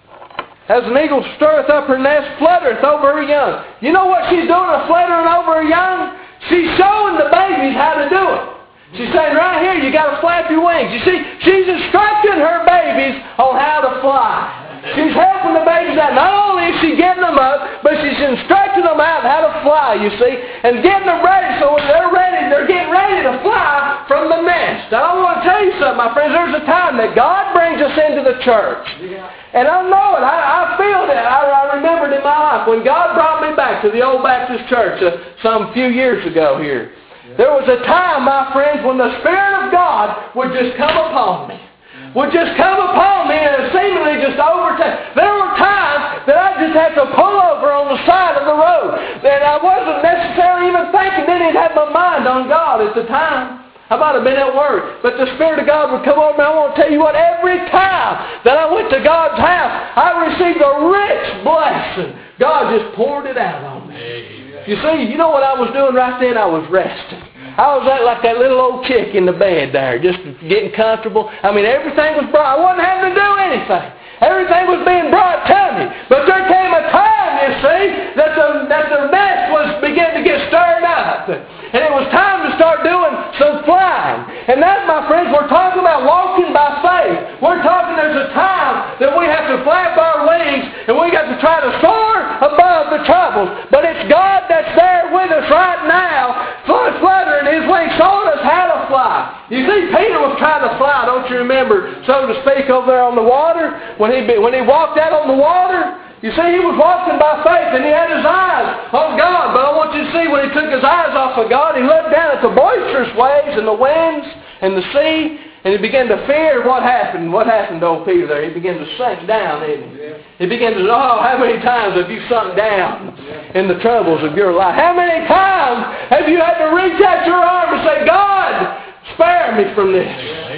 As an eagle stirreth up her nest, fluttereth over her young. You know what she's doing, a fluttering over her young? She's showing the babies how to do it. She's saying, right here, you got to flap your wings. You see, she's instructing her babies on how to fly. She's helping the babies out. Not only is she getting them up, but she's instructing them out how to fly, you see, and getting them ready so when they're ready, they're getting ready to fly from the nest. Now, I want to tell you something, my friends. There's a time that God brings us into the church. And I know it. I, I feel that. I, I remembered in my life when God brought me back to the old Baptist church uh, some few years ago here. There was a time, my friends, when the Spirit of God would just come upon me. Would just come upon me and seemingly just overtake. There were times that I just had to pull over on the side of the road. And I wasn't necessarily even thinking, didn't even have my mind on God at the time. I might have been at work, but the Spirit of God would come over me. I want to tell you what, every time that I went to God's house, I received a rich blessing. God just poured it out on me. You see, you know what I was doing right then? I was resting. I was like that little old chick in the bed there, just getting comfortable. I mean, everything was brought. I wasn't having to do anything. Everything was being brought to me. But there came a time, you see, that the, that the nest was beginning to get stirred up. And it was time to start doing some flying. And that, my friends, we're talking about walking by faith. We're talking there's a time that we have to flap our wings and we got to try to soar above the troubles. But it's God that's there with us right now, fluttering his wings, showing us how to fly. You see, Peter was trying to fly, don't you remember, so to speak, over there on the water? When he, when he walked out on the water, you see, he was walking by faith and he had his eyes on God. But I want you to see when he took his eyes off of God, he looked down at the boisterous waves and the winds and the sea, and he began to fear. What happened? What happened to old Peter there? He began to sink down, didn't he? Yeah. He began to, oh, how many times have you sunk down yeah. in the troubles of your life? How many times have you had to reach out your arm and say, God, spare me from this? Yeah.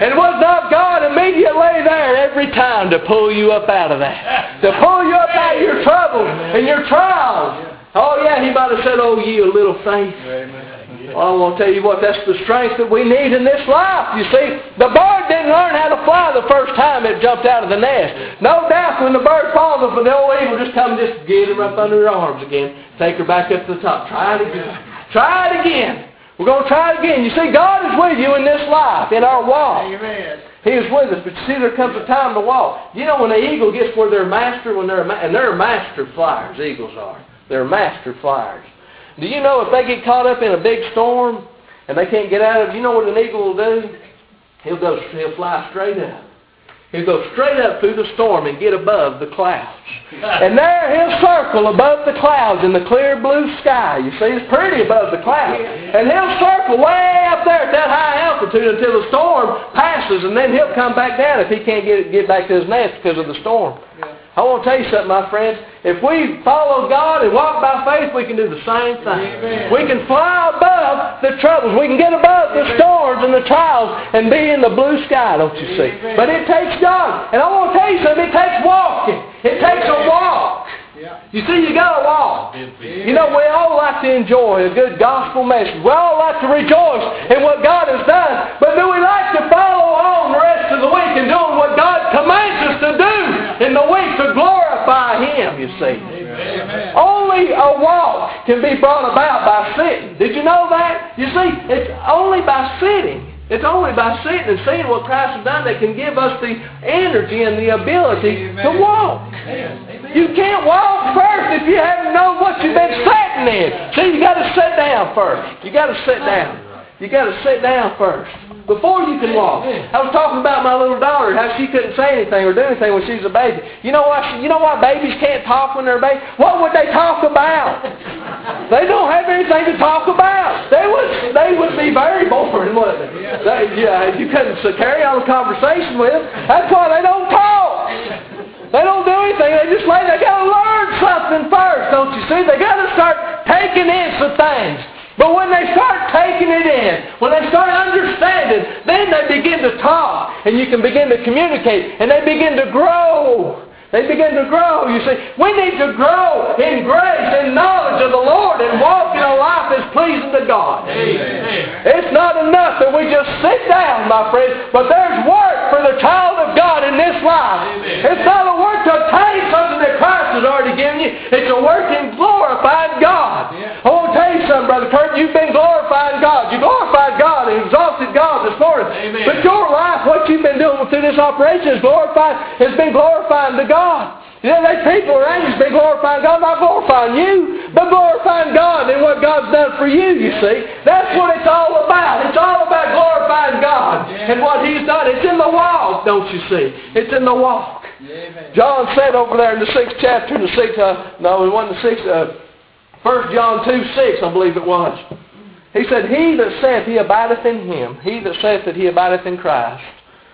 And was not God immediately there every time to pull you up out of that? To pull you up out of your troubles and your trials. Oh yeah, He might have said, oh, ye a little faith. Well, I want to tell you what, that's the strength that we need in this life. You see, the bird didn't learn how to fly the first time it jumped out of the nest. No doubt when the bird falls, the old eagle just come and just get her up under her arms again. Take her back up to the top. Try it again. Try it again. We're going to try it again. You see, God is with you in this life, in our walk. Amen. He is with us. But you see, there comes a time to walk. You know, when the eagle gets where they're master, when they're and they're master flyers, eagles are. They're master flyers. Do you know if they get caught up in a big storm and they can't get out of it, you know what an eagle will do? He'll go, he'll fly straight up. He'll go straight up through the storm and get above the clouds. And there he'll circle above the clouds in the clear blue sky. You see, it's pretty above the clouds. And he'll circle way up there at that high altitude until the storm passes, and then he'll come back down if he can't get get back to his nest because of the storm. I want to tell you something, my friends. If we follow God and walk by faith, we can do the same thing. Amen. We can fly above the troubles. We can get above the storms and the trials and be in the blue sky, don't you see? Amen. But it takes God. And I want to tell you something. It takes walking. It takes a walk. You see, you got to walk. You know, we all like to enjoy a good gospel message. We all like to rejoice in what God has done. But do we like to follow on the rest of the week and doing what God commands us to do in the week to glorify Him, you see? Amen. Only a walk can be brought about by sitting. Did you know that? You see, it's only by sitting. It's only by sitting and seeing what Christ has done that can give us the energy and the ability Amen. To walk. Amen. You can't walk first if you haven't known what you've been sitting in. See, you got to sit down first. You got to sit down. You got to sit down first before you can walk. I was talking about my little daughter, how she couldn't say anything or do anything when she was a baby. You know why? You know why babies can't talk when they're a baby? What would they talk about? They don't have anything to talk about. They would. They would be very boring, wouldn't they? they yeah, you couldn't carry on a conversation with them. That's why they don't talk. They don't do anything. They just lay. They got to learn something first, don't you see? They got to start taking in some things. But when they start taking it in, when they start understanding, then they begin to talk, and you can begin to communicate, and they begin to grow. They begin to grow. You see, we need to grow in grace and knowledge of the Lord and walk in a life that's pleasing to God. Amen. It's not enough that we just sit down, my friends, but there's work for the child of God in this life. Amen. It's not a work to obtain something that Christ has already given you. It's a work in glorifying God. Yeah. I want to tell you something, Brother Kurt. You've been glorifying God. You glorified God and exalted God this morning. Amen. But your life, what you've been doing through this operation, is glorified, has been glorifying to God. You know, there's people around you who's been glorifying God, not glorifying you, but glorifying God and what God's done for you, you see. That's what it's all about. It's all about glorifying God and what He's done. It's in the walk, don't you see? It's in the walk. John said over there in the sixth chapter, the sixth, uh, no, it wasn't the sixth, uh, First John two six, I believe it was. He said, He that saith he abideth in Him, he that saith that he abideth in Christ,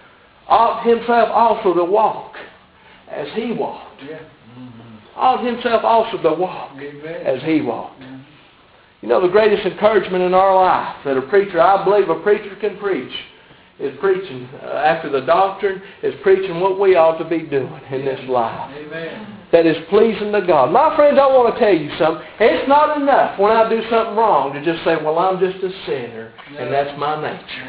ought himself also to walk as He walked. Yeah. Mm-hmm. Ought himself also to walk Amen. As He walked. Mm-hmm. You know, the greatest encouragement in our life that a preacher, I believe a preacher can preach, is preaching uh, after the doctrine, is preaching what we ought to be doing in this life. Amen. That is pleasing to God. My friends, I want to tell you something. It's not enough when I do something wrong to just say, well, I'm just a sinner, and that's my nature.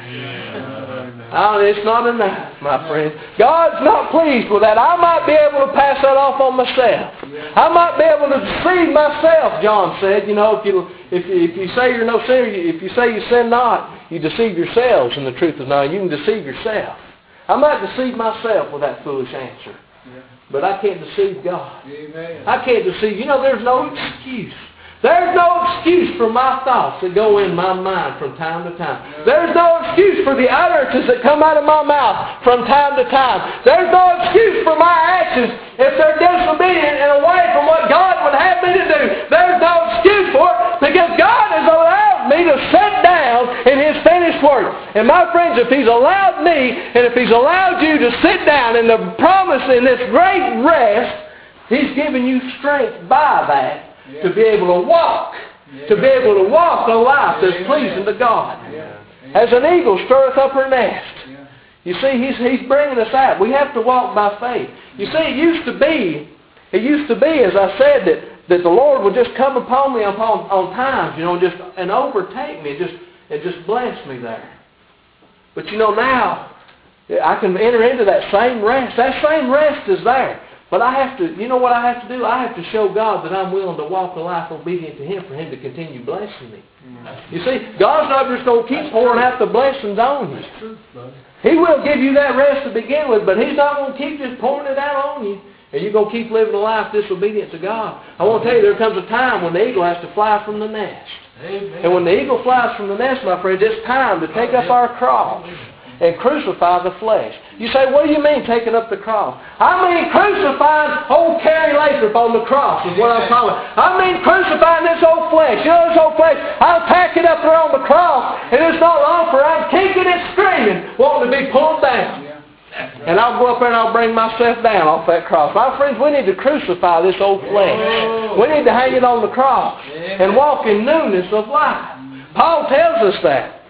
Yeah. Oh, it's not enough, my friend. God's not pleased with that. I might be able to pass that off on myself. I might be able to deceive myself, John said. You know, if you, if you, if you say you're no sinner, if you say you sin not, you deceive yourselves, and the truth is not. You can deceive yourself. I might deceive myself with that foolish answer. But I can't deceive God. Amen. I can't deceive. You know, there's no excuse. There's no excuse for my thoughts that go in my mind from time to time. There's no excuse for the utterances that come out of my mouth from time to time. There's no excuse for my actions if they're disobedient and away from what God would have me to do. There's no excuse for it because God has allowed me to sit down in His finished work. And my friends, if He's allowed me and if He's allowed you to sit down in the promise in this great rest, He's given you strength by that yeah. to be able to walk, yeah. to be able to walk a life that's yeah. pleasing to God. Yeah. As an eagle stirreth up her nest. Yeah. You see, He's He's bringing us out. We have to walk by faith. You see, it used to be, it used to be, as I said, that, that the Lord would just come upon me upon on times, you know, and just and overtake me, and just and just bless me there. But you know, now I can enter into that same rest. That same rest is there. But I have to, you know what I have to do? I have to show God that I'm willing to walk a life obedient to Him for Him to continue blessing me. Mm-hmm. You see, God's not just going to keep pouring out the blessings on you. He will give you that rest to begin with, but He's not going to keep just pouring it out on you. And you're going to keep living a life disobedient to God. I want to tell you, there comes a time when the eagle has to fly from the nest. Amen. And when the eagle flies from the nest, my friends, it's time to take up our cross and crucify the flesh. You say, what do you mean taking up the cross? I mean crucifying old Carrie Lathrop on the cross is what I'm calling it. I mean crucifying this old flesh. You know this old flesh, I'll pack it up there on the cross, and it's not long for I'm kicking and screaming, wanting to be pulled down. And I'll go up there and I'll bring myself down off that cross. My friends, we need to crucify this old flesh. We need to hang it on the cross and walk in newness of life. Paul tells us that.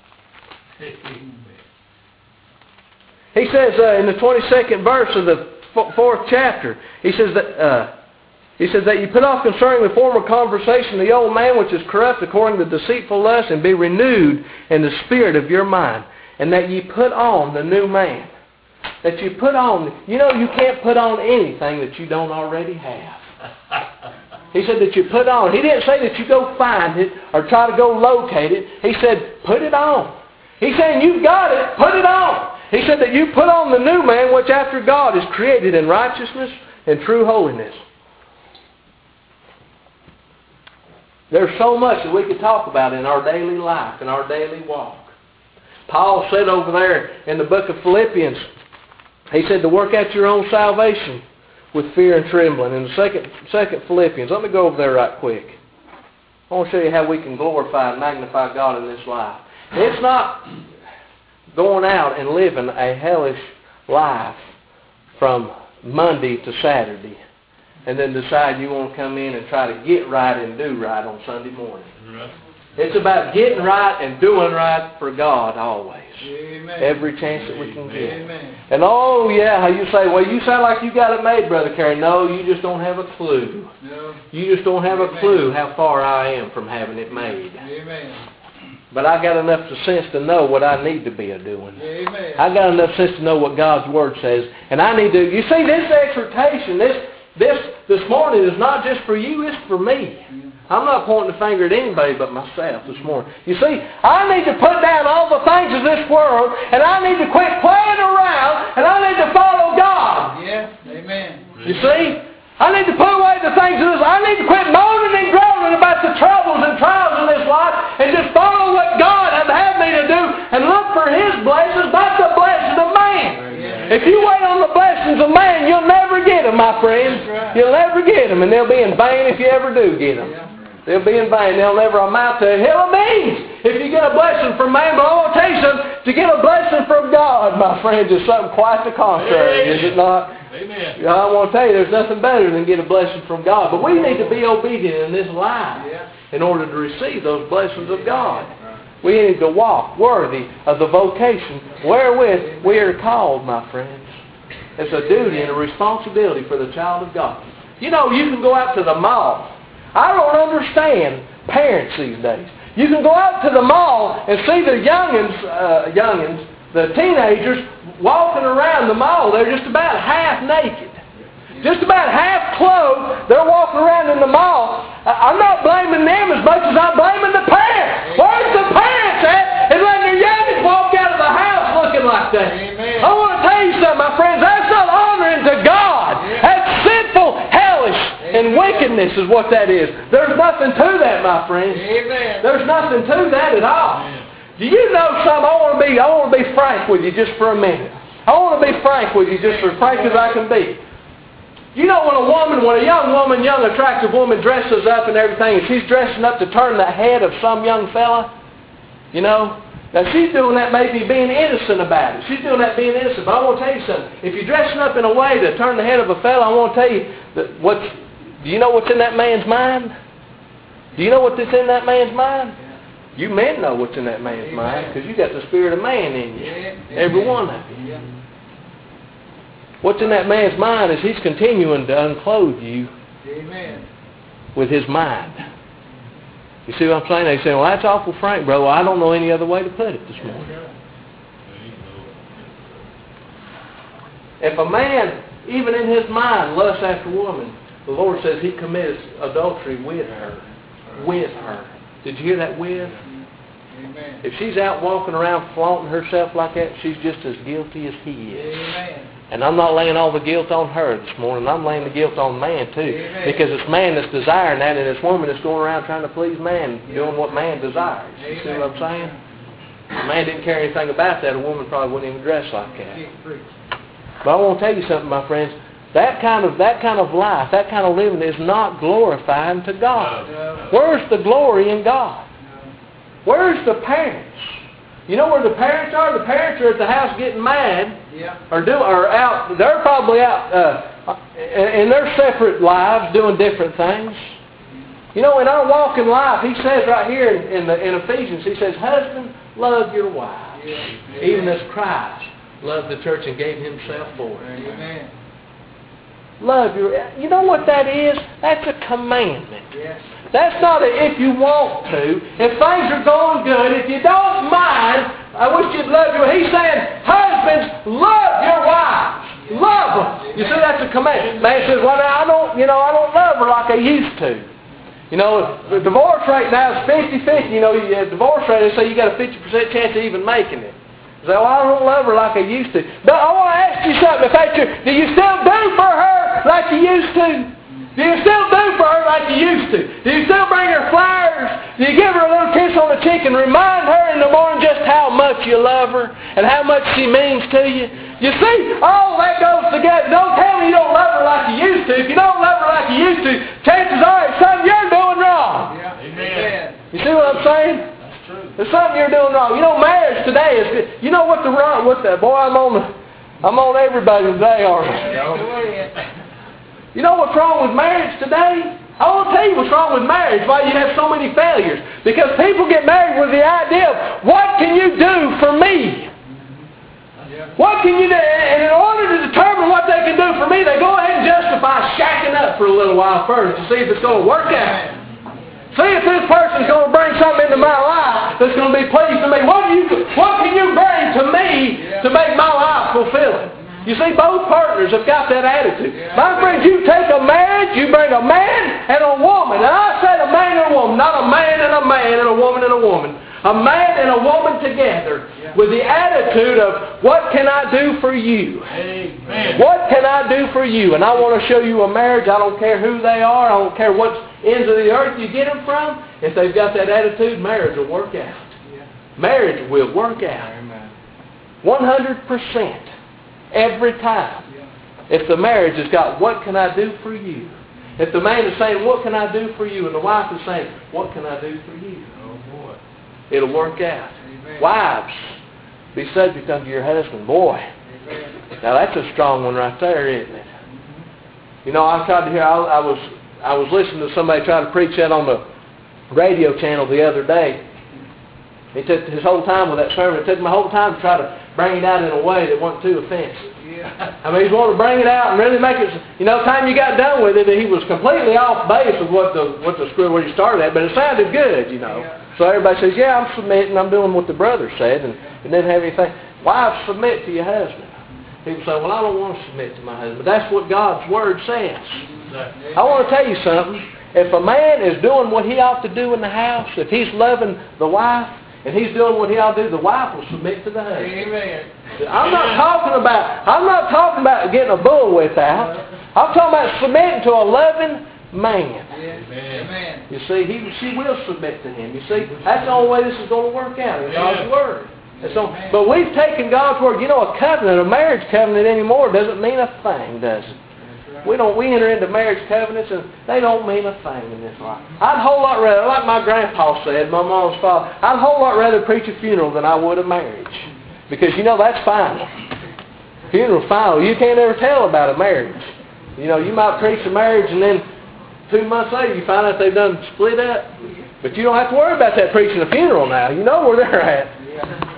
He says uh, in the twenty-second verse of the fourth chapter, he says that uh, he says that you put off concerning the former conversation the old man which is corrupt according to deceitful lust, and be renewed in the spirit of your mind, and that ye put on the new man. That you put on, you know, you can't put on anything that you don't already have. He said that you put on. He didn't say that you go find it or try to go locate it. He said, put it on. He's saying, you've got it, put it on. He said that you put on the new man, which after God is created in righteousness and true holiness. There's so much that we could talk about in our daily life, in our daily walk. Paul said over there in the book of Philippians, he said to work out your own salvation with fear and trembling. In the second, second Philippians, let me go over there right quick. I want to show you how we can glorify and magnify God in this life. And it's not going out and living a hellish life from Monday to Saturday and then decide you want to come in and try to get right and do right on Sunday morning. Right. It's about getting right and doing right for God always. Amen. Every chance that we can get. Amen. And oh yeah, how you say, well, you sound like you got it made, Brother Kerry. No, you just don't have a clue. No. You just don't have Amen. a clue how far I am from having it made. Amen. But I got enough sense to know what I need to be a doing. Amen. I got enough sense to know what God's Word says. And I need to, you see, this exhortation, this this this morning is not just for you, it's for me. I'm not pointing the finger at anybody but myself this morning. You see, I need to put down all the things of this world, and I need to quit playing around, and I need to follow God. Yeah, amen. You see? I need to put away the things of this. I need to quit moaning and groaning about the troubles and trials in this life and just follow what God has had me to do and look for His blessings, not the blessings of man. Yeah. If you wait on the blessings of man, you'll never get them, my friends. Right. You'll never get them, and they'll be in vain if you ever do get them. Yeah. They'll be in vain. They'll never amount to a hill of beans if you get a blessing from man. But I want to tell you something. To get a blessing from God, my friends, is something quite the contrary, is it not? Amen. I want to tell you, there's nothing better than get a blessing from God. But we need to be obedient in this life in order to receive those blessings of God. We need to walk worthy of the vocation wherewith we are called, my friends. It's a duty and a responsibility for the child of God. You know, you can go out to the mall. I don't understand parents these days. You can go out to the mall and see the youngins, uh, youngins, the teenagers walking around the mall. They're just about half naked. Just about half clothed. They're walking around in the mall. I'm not blaming them as much as I'm blaming the parents. Where's the parents at? And letting their youngins walk out of the house looking like that. Amen. I want to tell you something, my friends. That's not honoring to God. That's sinful, hellish, and wickedness is what that is. There's nothing to that, my friends. Amen. There's nothing to that at all. Amen. Do you know something? I want to be. I want to be frank with you just for a minute. I want to be frank with you just for as frank as I can be. You know when a woman, when a young woman, young attractive woman dresses up and everything, and she's dressing up to turn the head of some young fella, you know, now she's doing that maybe being innocent about it. She's doing that being innocent. But I want to tell you something. If you're dressing up in a way to turn the head of a fella, I want to tell you that what's. Do you know what's in that man's mind? Do you know what's in that man's mind? You men know what's in that man's Amen. mind because you got the spirit of man in you. Yeah. Every one of you. What's in that man's mind is he's continuing to unclothe you with his mind. You see what I'm saying? They say, well, that's awful frank, brother. Well, I don't know any other way to put it this morning. If a man, even in his mind, lusts after a woman, the Lord says he commits adultery with her. With her. Did you hear that with? Amen. If she's out walking around flaunting herself like that, she's just as guilty as he is. Amen. And I'm not laying all the guilt on her this morning. I'm laying the guilt on man too. Amen. Because it's man that's desiring that, and it's woman that's going around trying to please man, doing what man desires. You Amen. See what I'm saying? If a man didn't care anything about that, a woman probably wouldn't even dress like that. But I want to tell you something, my friends. That kind of that kind of life, that kind of living is not glorifying to God. No. Where's the glory in God? No. Where's the parents? You know where the parents are? The parents are at the house getting mad, yeah. or do or out. They're probably out uh, in their separate lives doing different things. You know, in our walk in life, he says right here in, in, the, in Ephesians, he says, "Husband, love your wives, yeah. even as Christ loved the church and gave himself for it." Amen. Love your... You know what that is? That's a commandment. Yes. That's not a if you want to. If things are going good, if you don't mind, I wish you'd love your... He's saying, husbands, love your wives. Love them. You see, that's a commandment. Man says, well, now, I don't, you know, I don't love her like I used to. You know, the divorce rate now is fifty-fifty. You know, the divorce rate, they say you got a fifty percent chance of even making it. So well, I don't love her like I used to. But I want to ask you something. If that's your, do you still do for her like you used to? Do you still do for her like you used to? Do you still bring her flowers? Do you give her a little kiss on the cheek and remind her in the morning just how much you love her and how much she means to you? You see, all that goes together. Don't tell me you don't love her like you used to. If you don't love her like you used to, chances are it's something you're doing wrong. Yeah. Amen. You see what I'm saying? There's something you're doing wrong. You know, marriage today is good. You know what the wrong, what the, boy, I'm on the, I'm on everybody today, aren't I? You know what's wrong with marriage today? I want to tell you what's wrong with marriage, why you have so many failures. Because people get married with the idea of, what can you do for me? What can you do? And in order to determine what they can do for me, they go ahead and justify shacking up for a little while first to see if it's going to work out. See if this person's going to bring something into my life that's going to be pleasing to me. What, do you, what can you bring to me to make my life fulfilling? You see, both partners have got that attitude. My friends, you take a marriage, you bring a man and a woman. And I said a man and a woman, not a man and a man and a woman and a woman. A man and a woman together with the attitude of, what can I do for you? Amen. What can I do for you? And I want to show you a marriage. I don't care who they are. I don't care what ends of the earth you get them from. If they've got that attitude, marriage will work out. Marriage will work out. one hundred percent. Every time. If the marriage has got, what can I do for you? If the man is saying, what can I do for you? And the wife is saying, what can I do for you? Oh boy. It'll work out. Amen. Wives, be subject unto your husband. Boy. Amen. Now that's a strong one right there, isn't it? You know, I tried to hear, I, I was I was listening to somebody try to preach that on the radio channel the other day. He took his whole time with that sermon. It took him a whole time to try to bring it out in a way that wasn't too offensive. Yeah. I mean, he's wanting to bring it out and really make it, you know, time you got done with it, he was completely off base of what the what the screw where he started at, but it sounded good, you know. Yeah. So everybody says, yeah, I'm submitting, I'm doing what the brother said, and it didn't have anything. Wives, submit to your husband. People say, well, I don't want to submit to my husband. But that's what God's Word says. I want to tell you something. If a man is doing what he ought to do in the house, if he's loving the wife, and he's doing what he ought to do, the wife will submit to the husband. Amen. I'm not talking about I'm not talking about getting a bull whip out. I'm talking about submitting to a loving man. Amen. You see, he she will submit to him. You see, that's the only way this is going to work out in God's Word. And so, but we've taken God's Word. You know, a covenant, a marriage covenant anymore doesn't mean a thing, does it? We don't. We enter into marriage covenants, and they don't mean a thing in this life. I'd a whole lot rather, like my grandpa said, my mom's father, I'd a whole lot rather preach a funeral than I would a marriage, because you know that's final. Funeral's final. You can't ever tell about a marriage. You know, you might preach a marriage, and then two months later you find out they've done split up. But you don't have to worry about that preaching a funeral now. You know where they're at.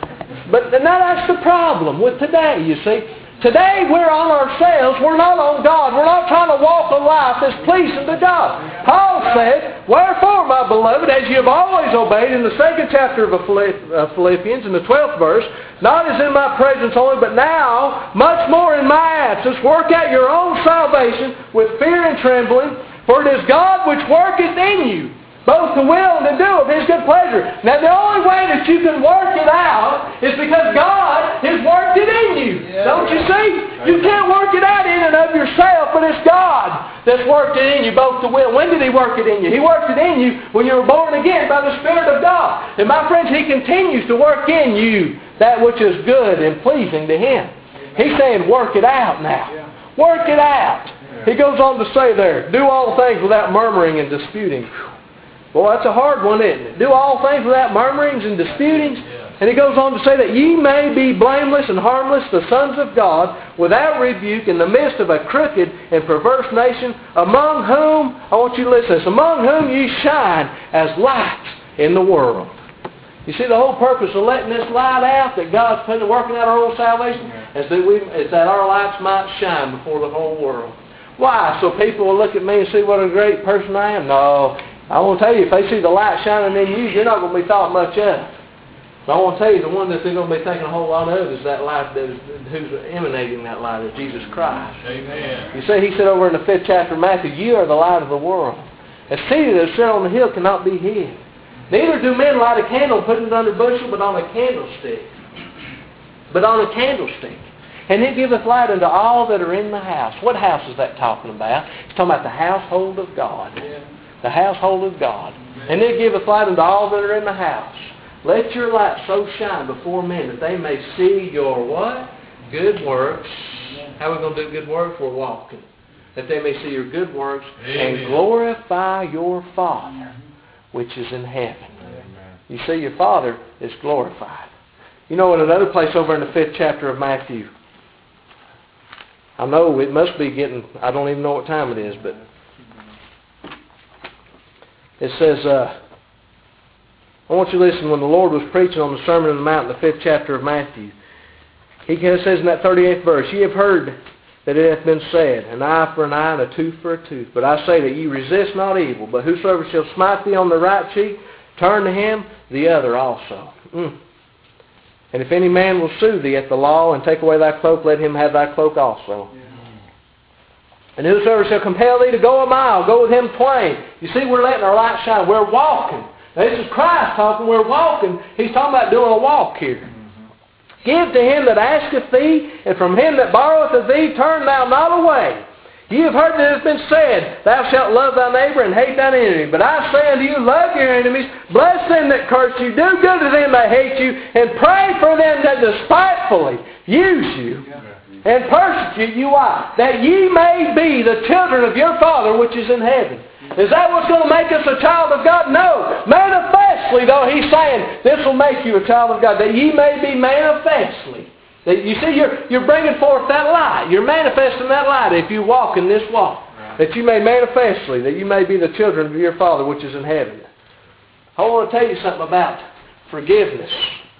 But now that's the problem with today, you see. Today we're on ourselves. We're not on God. We're not trying to walk a life that's pleasing to God. Paul said, wherefore, my beloved, as you have always obeyed, in the second chapter of Philippians, in the twelfth verse, not as in my presence only, but now, much more in my absence, work out your own salvation with fear and trembling, for it is God which worketh in you, both to will and to do of His good pleasure. Now the only way that you can work it out is because God has worked it in you. Yeah, Don't you see? You can't work it out in and of yourself, but it's God that's worked it in you, both to will. When did He work it in you? He worked it in you when you were born again by the Spirit of God. And my friends, He continues to work in you that which is good and pleasing to Him. He's saying, work it out now. Work it out. He goes on to say there, do all things without murmuring and disputing. Boy, that's a hard one, isn't it? Do all things without murmurings and disputings. And he goes on to say that ye may be blameless and harmless, the sons of God, without rebuke, in the midst of a crooked and perverse nation, among whom, I want you to listen to this, among whom ye shine as lights in the world. You see, the whole purpose of letting this light out that God's putting working out our own salvation is that, we, is that our lights might shine before the whole world. Why? So people will look at me and see what a great person I am? No. I want to tell you, if they see the light shining in you, you're not going to be thought much of. But I want to tell you, the one that they're going to be thinking a whole lot of is that light that is, who's emanating that light is Jesus Christ. Amen. You see, he said over in the fifth chapter of Matthew, you are the light of the world. A city that is set on the hill cannot be hid. Neither do men light a candle and put it under a bushel, but on a candlestick. But on a candlestick. And it giveth light unto all that are in the house. What house is that talking about? It's talking about the household of God. Yeah. The household of God. And it giveth light unto all that are in the house. Let your light so shine before men that they may see your what? Good works. How are we going to do good works? We're walking. That they may see your good works. Amen. And glorify your Father which is in heaven. Amen. You see, your Father is glorified. You know, in another place over in the fifth chapter of Matthew, I know it must be getting, I don't even know what time it is, but it says, uh, I want you to listen, when the Lord was preaching on the Sermon on the Mount in the fifth chapter of Matthew, he says in that thirty-eighth verse, ye have heard that it hath been said, an eye for an eye and a tooth for a tooth. But I say that ye resist not evil, but whosoever shall smite thee on the right cheek, turn to him the other also. Mm. And if any man will sue thee at the law and take away thy cloak, let him have thy cloak also. And whosoever shall compel thee to go a mile, go with him twain. You see, we're letting our light shine. We're walking. Now, this is Christ talking. We're walking. He's talking about doing a walk here. Give to him that asketh thee, and from him that borroweth of thee, turn thou not away. Ye have heard that it has been said, thou shalt love thy neighbor and hate thine enemy. But I say unto you, love your enemies, bless them that curse you, do good to them that hate you, and pray for them that despitefully use you and persecute you. Why? That ye may be the children of your Father which is in heaven. Is that what's going to make us a child of God? No. Manifestly, though, he's saying, this will make you a child of God. That ye may be manifestly. That you see, you're, you're bringing forth that light. You're manifesting that light if you walk in this walk. Right. That you may manifestly, that you may be the children of your Father which is in heaven. I want to tell you something about forgiveness.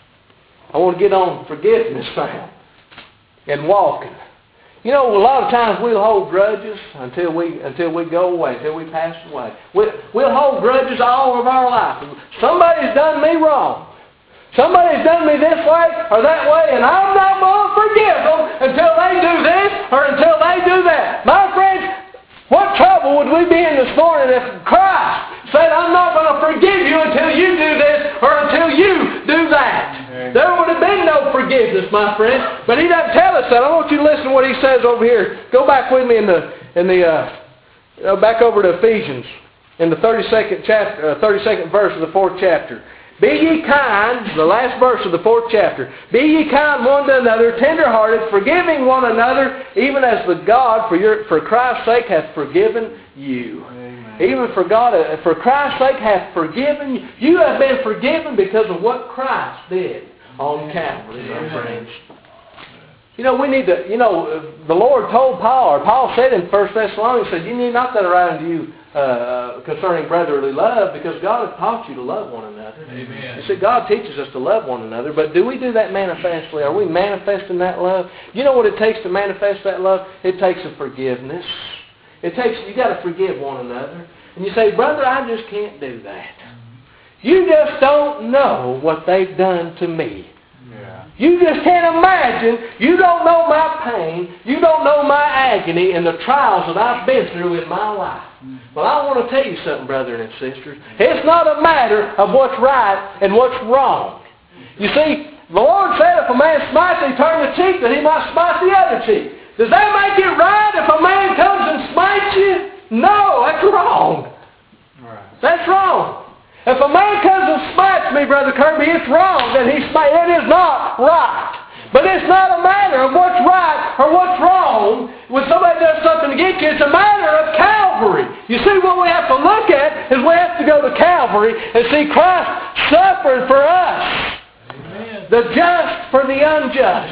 I want to get on forgiveness now. And walking. You know, a lot of times we'll hold grudges until we until we go away, until we pass away. We'll, we'll hold grudges all of our life. Somebody's done me wrong. Somebody's done me this way or that way, and I'm not going to forgive them until they do this or until they do that. My friends, what trouble would we be in this morning if Christ said, I'm not going to forgive you until you do this or until you do that? There would have been no forgiveness, my friend. But he doesn't tell us that. I want you to listen to what he says over here. Go back with me in the in the uh, back over to Ephesians in the thirty-second chapter, uh, thirty-second verse of the fourth chapter. Be ye kind, the last verse of the fourth chapter. Be ye kind one to another, tenderhearted, forgiving one another, even as the God for your for Christ's sake hath forgiven you. Amen. Even for God, for Christ's sake hath forgiven you. You have been forgiven because of what Christ did on Calvary, my friends. You know, we need to, you know, the Lord told Paul, or Paul said in First Thessalonians, said, you need not that I write unto you uh, concerning brotherly love, because God has taught you to love one another. Amen. You see, God teaches us to love one another, but do we do that manifestly? Are we manifesting that love? You know what it takes to manifest that love? It takes a forgiveness. It takes, you got to forgive one another. And you say, brother, I just can't do that. You just don't know what they've done to me. Yeah. You just can't imagine. You don't know my pain. You don't know my agony and the trials that I've been through in my life. Well, I want to tell you something, brethren and sisters. It's not a matter of what's right and what's wrong. You see, the Lord said if a man smites, he turn the cheek, that he might smite the other cheek. Does that make it right if a man comes and smites you? No, that's wrong. Right. That's wrong. If a man comes and smites me, Brother Kirby, it's wrong that he smites. It is not right. But it's not a matter of what's right or what's wrong when somebody does something against you. It's a matter of Calvary. You see, what we have to look at is we have to go to Calvary and see Christ suffering for us. Amen. The just for the unjust.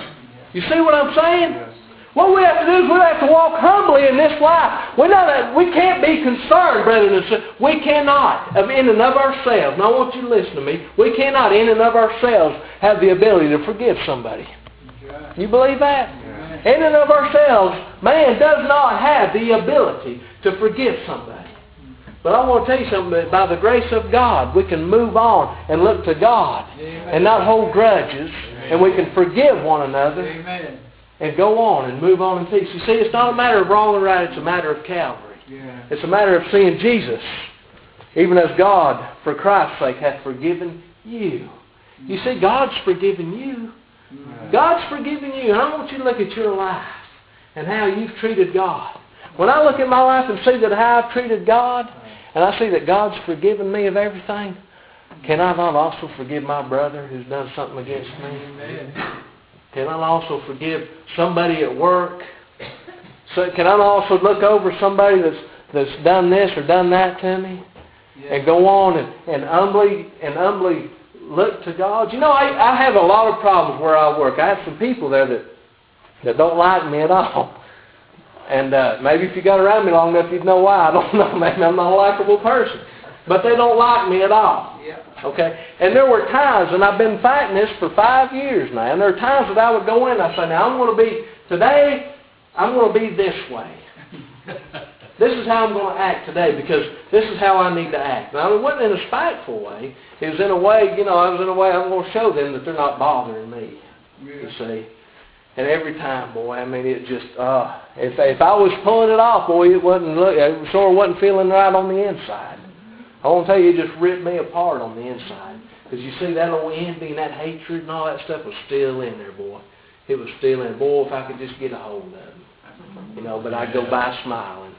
You see what I'm saying? Yes. What we have to do is we have to walk humbly in this life. We're not, we can't be concerned, brethren and sisters. We cannot, of in and of ourselves. Now I want you to listen to me. We cannot, in and of ourselves, have the ability to forgive somebody. You believe that? Yeah. In and of ourselves, man does not have the ability to forgive somebody. But I want to tell you something, that by the grace of God, we can move on and look to God. Amen. And not hold grudges. Amen. And we can forgive one another. Amen. And go on and move on in peace. You see, it's not a matter of wrong and right, it's a matter of Calvary. Yeah. It's a matter of seeing Jesus, even as God, for Christ's sake, hath forgiven you. You see, God's forgiven you. Yeah. God's forgiven you. And I want you to look at your life and how you've treated God. When I look at my life and see that how I've treated God, and I see that God's forgiven me of everything, can I not also forgive my brother who's done something against me? Amen. Can I also forgive somebody at work? So can I also look over somebody that's that's done this or done that to me? Yeah. And go on and, and humbly and humbly look to God? You know, I, I have a lot of problems where I work. I have some people there that, that don't like me at all. And uh, maybe if you got around me long enough, you'd know why. I don't know. Maybe I'm not a likable person. But they don't like me at all. Yeah. Okay? And there were times, and I've been fighting this for five years now, and there are times that I would go in and I say, now I'm going to be, today, I'm going to be this way. This is how I'm going to act today because this is how I need to act. Now, it wasn't in a spiteful way. It was in a way, you know, I was in a way I'm going to show them that they're not bothering me, Yeah. you see. And every time, boy, I mean, it just, uh, if, if I was pulling it off, boy, it wasn't, look, it sort of wasn't feeling right on the inside. I want to tell you, it just ripped me apart on the inside. Because you see, that old envy and that hatred and all that stuff was still in there, boy. It was still in. Boy, if I could just get a hold of them. You know, but I'd go by smiling.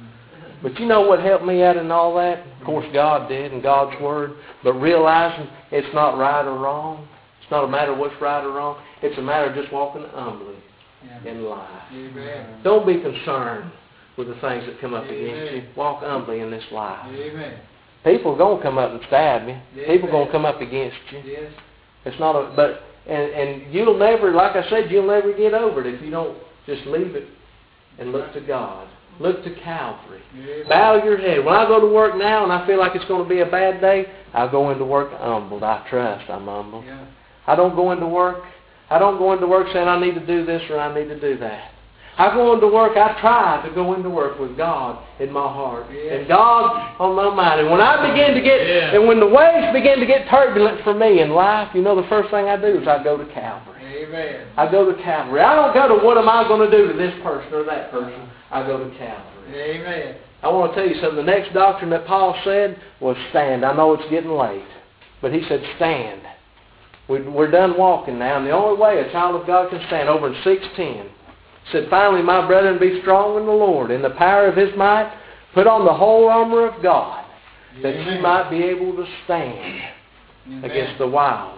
But you know what helped me out in all that? Of course, God did and God's Word. But realizing it's not right or wrong. It's not a matter of what's right or wrong. It's a matter of just walking humbly in life. Amen. Don't be concerned with the things that come up Amen. against you. Walk humbly in this life. Amen. People are going to come up and stab you. Yes, People are going ma'am. to come up against you. Yes. It's not a, but, and, and you'll never, like I said, you'll never get over it if you don't just leave it and look to God. Look to Calvary. Amen. Bow your head. When I go to work now and I feel like it's going to be a bad day, I go into work humbled. I trust I'm humbled. Yeah. I don't go into work. I don't go into work saying I need to do this or I need to do that. I go into work, I try to go into work with God in my heart. Yeah. And God on my mind. And when I begin to get, Yeah. and when the waves begin to get turbulent for me in life, you know the first thing I do is I go to Calvary. Amen. I go to Calvary. I don't go to what am I going to do to this person or that person. I go to Calvary. Amen. I want to tell you something. The next doctrine that Paul said was stand. I know it's getting late. But he said stand. We're done walking now. And the only way a child of God can stand, over in six ten, said, finally, my brethren, be strong in the Lord, in the power of His might. Put on the whole armor of God, that Amen. you might be able to stand Amen. against the wiles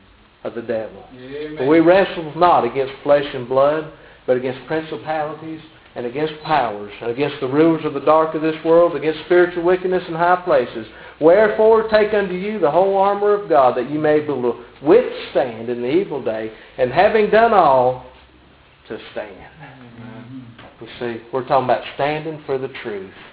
of the devil. Amen. For we wrestle not against flesh and blood, but against principalities and against powers, and against the rulers of the dark of this world, against spiritual wickedness in high places. Wherefore take unto you the whole armor of God, that you may be able to withstand in the evil day, and having done all, to stand. Amen. You see, we're talking about standing for the truth.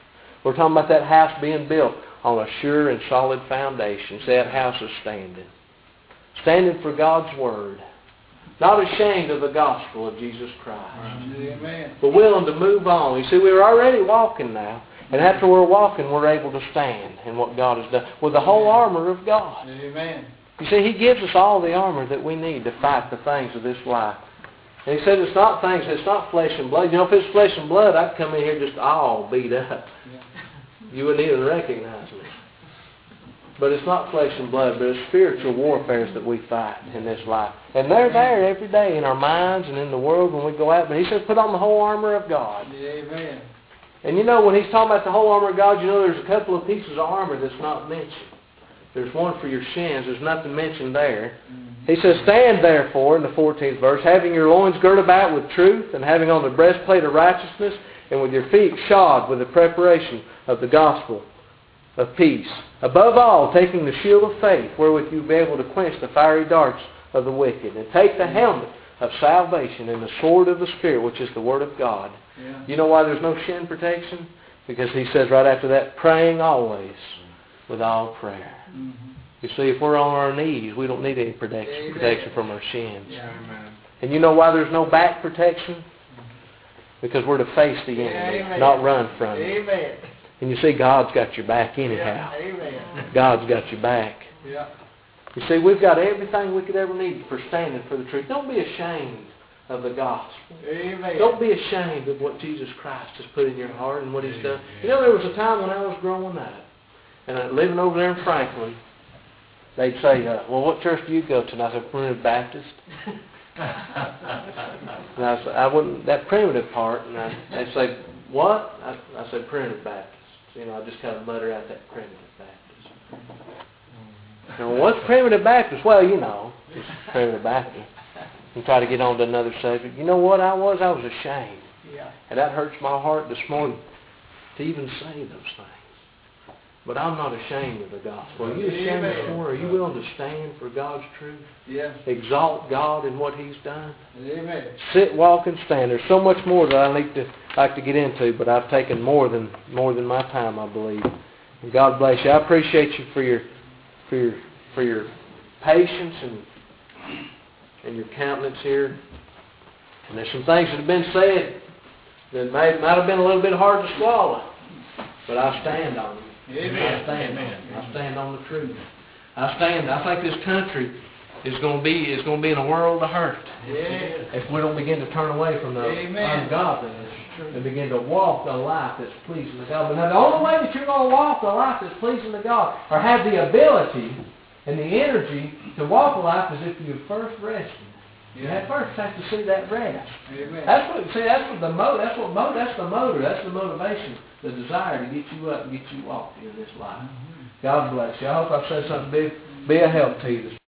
We're talking about that house being built on a sure and solid foundation. See, that house is standing. Standing for God's Word. Not ashamed of the gospel of Jesus Christ. Amen. But willing to move on. You see, we're already walking now. And after we're walking, we're able to stand in what God has done. With the whole armor of God. Amen. You see, He gives us all the armor that we need to fight the things of this life. And He said it's not things, it's not flesh and blood. You know, if it's flesh and blood, I'd come in here just all beat up. You wouldn't even recognize me. But it's not flesh and blood, but it's spiritual warfare that we fight in this life. And they're there every day in our minds and in the world when we go out. But He says put on the whole armor of God. Amen. And you know, when He's talking about the whole armor of God, you know there's a couple of pieces of armor that's not mentioned. There's one for your shins. There's nothing mentioned there. Mm-hmm. He says, stand therefore, in the fourteenth verse, having your loins girt about with truth, and having on the breastplate of righteousness, and with your feet shod with the preparation of the gospel of peace. Above all, taking the shield of faith, wherewith you'll be able to quench the fiery darts of the wicked. And take the helmet of salvation and the sword of the Spirit, which is the Word of God. Yeah. You know why there's no shin protection? Because He says right after that, praying always with all prayer. Mm-hmm. You see, if we're on our knees, we don't need any protection, protection from our shins. Yeah, and you know why there's no back protection? Because we're to face the enemy, yeah, not run from him. Amen. And you see, God's got your back anyhow. Yeah, God's got your back. Yeah. You see, we've got everything we could ever need for standing for the truth. Don't be ashamed of the gospel. Amen. Don't be ashamed of what Jesus Christ has put in your heart and what He's done. You know, there was a time when I was growing up, and I, living over there in Franklin, they'd say, uh, well, what church do you go to? And I said, Primitive Baptist. And I said, I wouldn't, that primitive part, and I, they'd say, what? I, I said, Primitive Baptist. You know, I just kind of mutter out that Primitive Baptist. And what's Primitive Baptist? Well, you know, just Primitive Baptist. And try to get on to another subject. You know what I was? I was ashamed. Yeah. And that hurts my heart this morning to even say those things. But I'm not ashamed of the gospel. Are you ashamed this morning? Are you willing to stand for God's truth? Yeah. Exalt God in what He's done? Amen. Sit, walk, and stand. There's so much more that I need to like to get into, but I've taken more than more than my time, I believe. And God bless you. I appreciate you for your for your for your patience and and your countenance here. And there's some things that have been said that may, might have been a little bit hard to swallow, but I stand on them. Amen. I stand Amen. on I stand on the truth. I stand. I think this country is going to be is going to be in a world of hurt yes. if we don't begin to turn away from the ungodliness and begin to walk a life that's pleasing to God. But now the only way that you're going to walk a life that's pleasing to God, or have the ability and the energy to walk a life, is if you first rested. You have first have to see that rest. Amen. That's what see. That's what the mo. That's what mo. That's the motor. That's the motivation. The desire to get you up and get you walking in this life. Mm-hmm. God bless you. I hope I've said something big, be a help to you this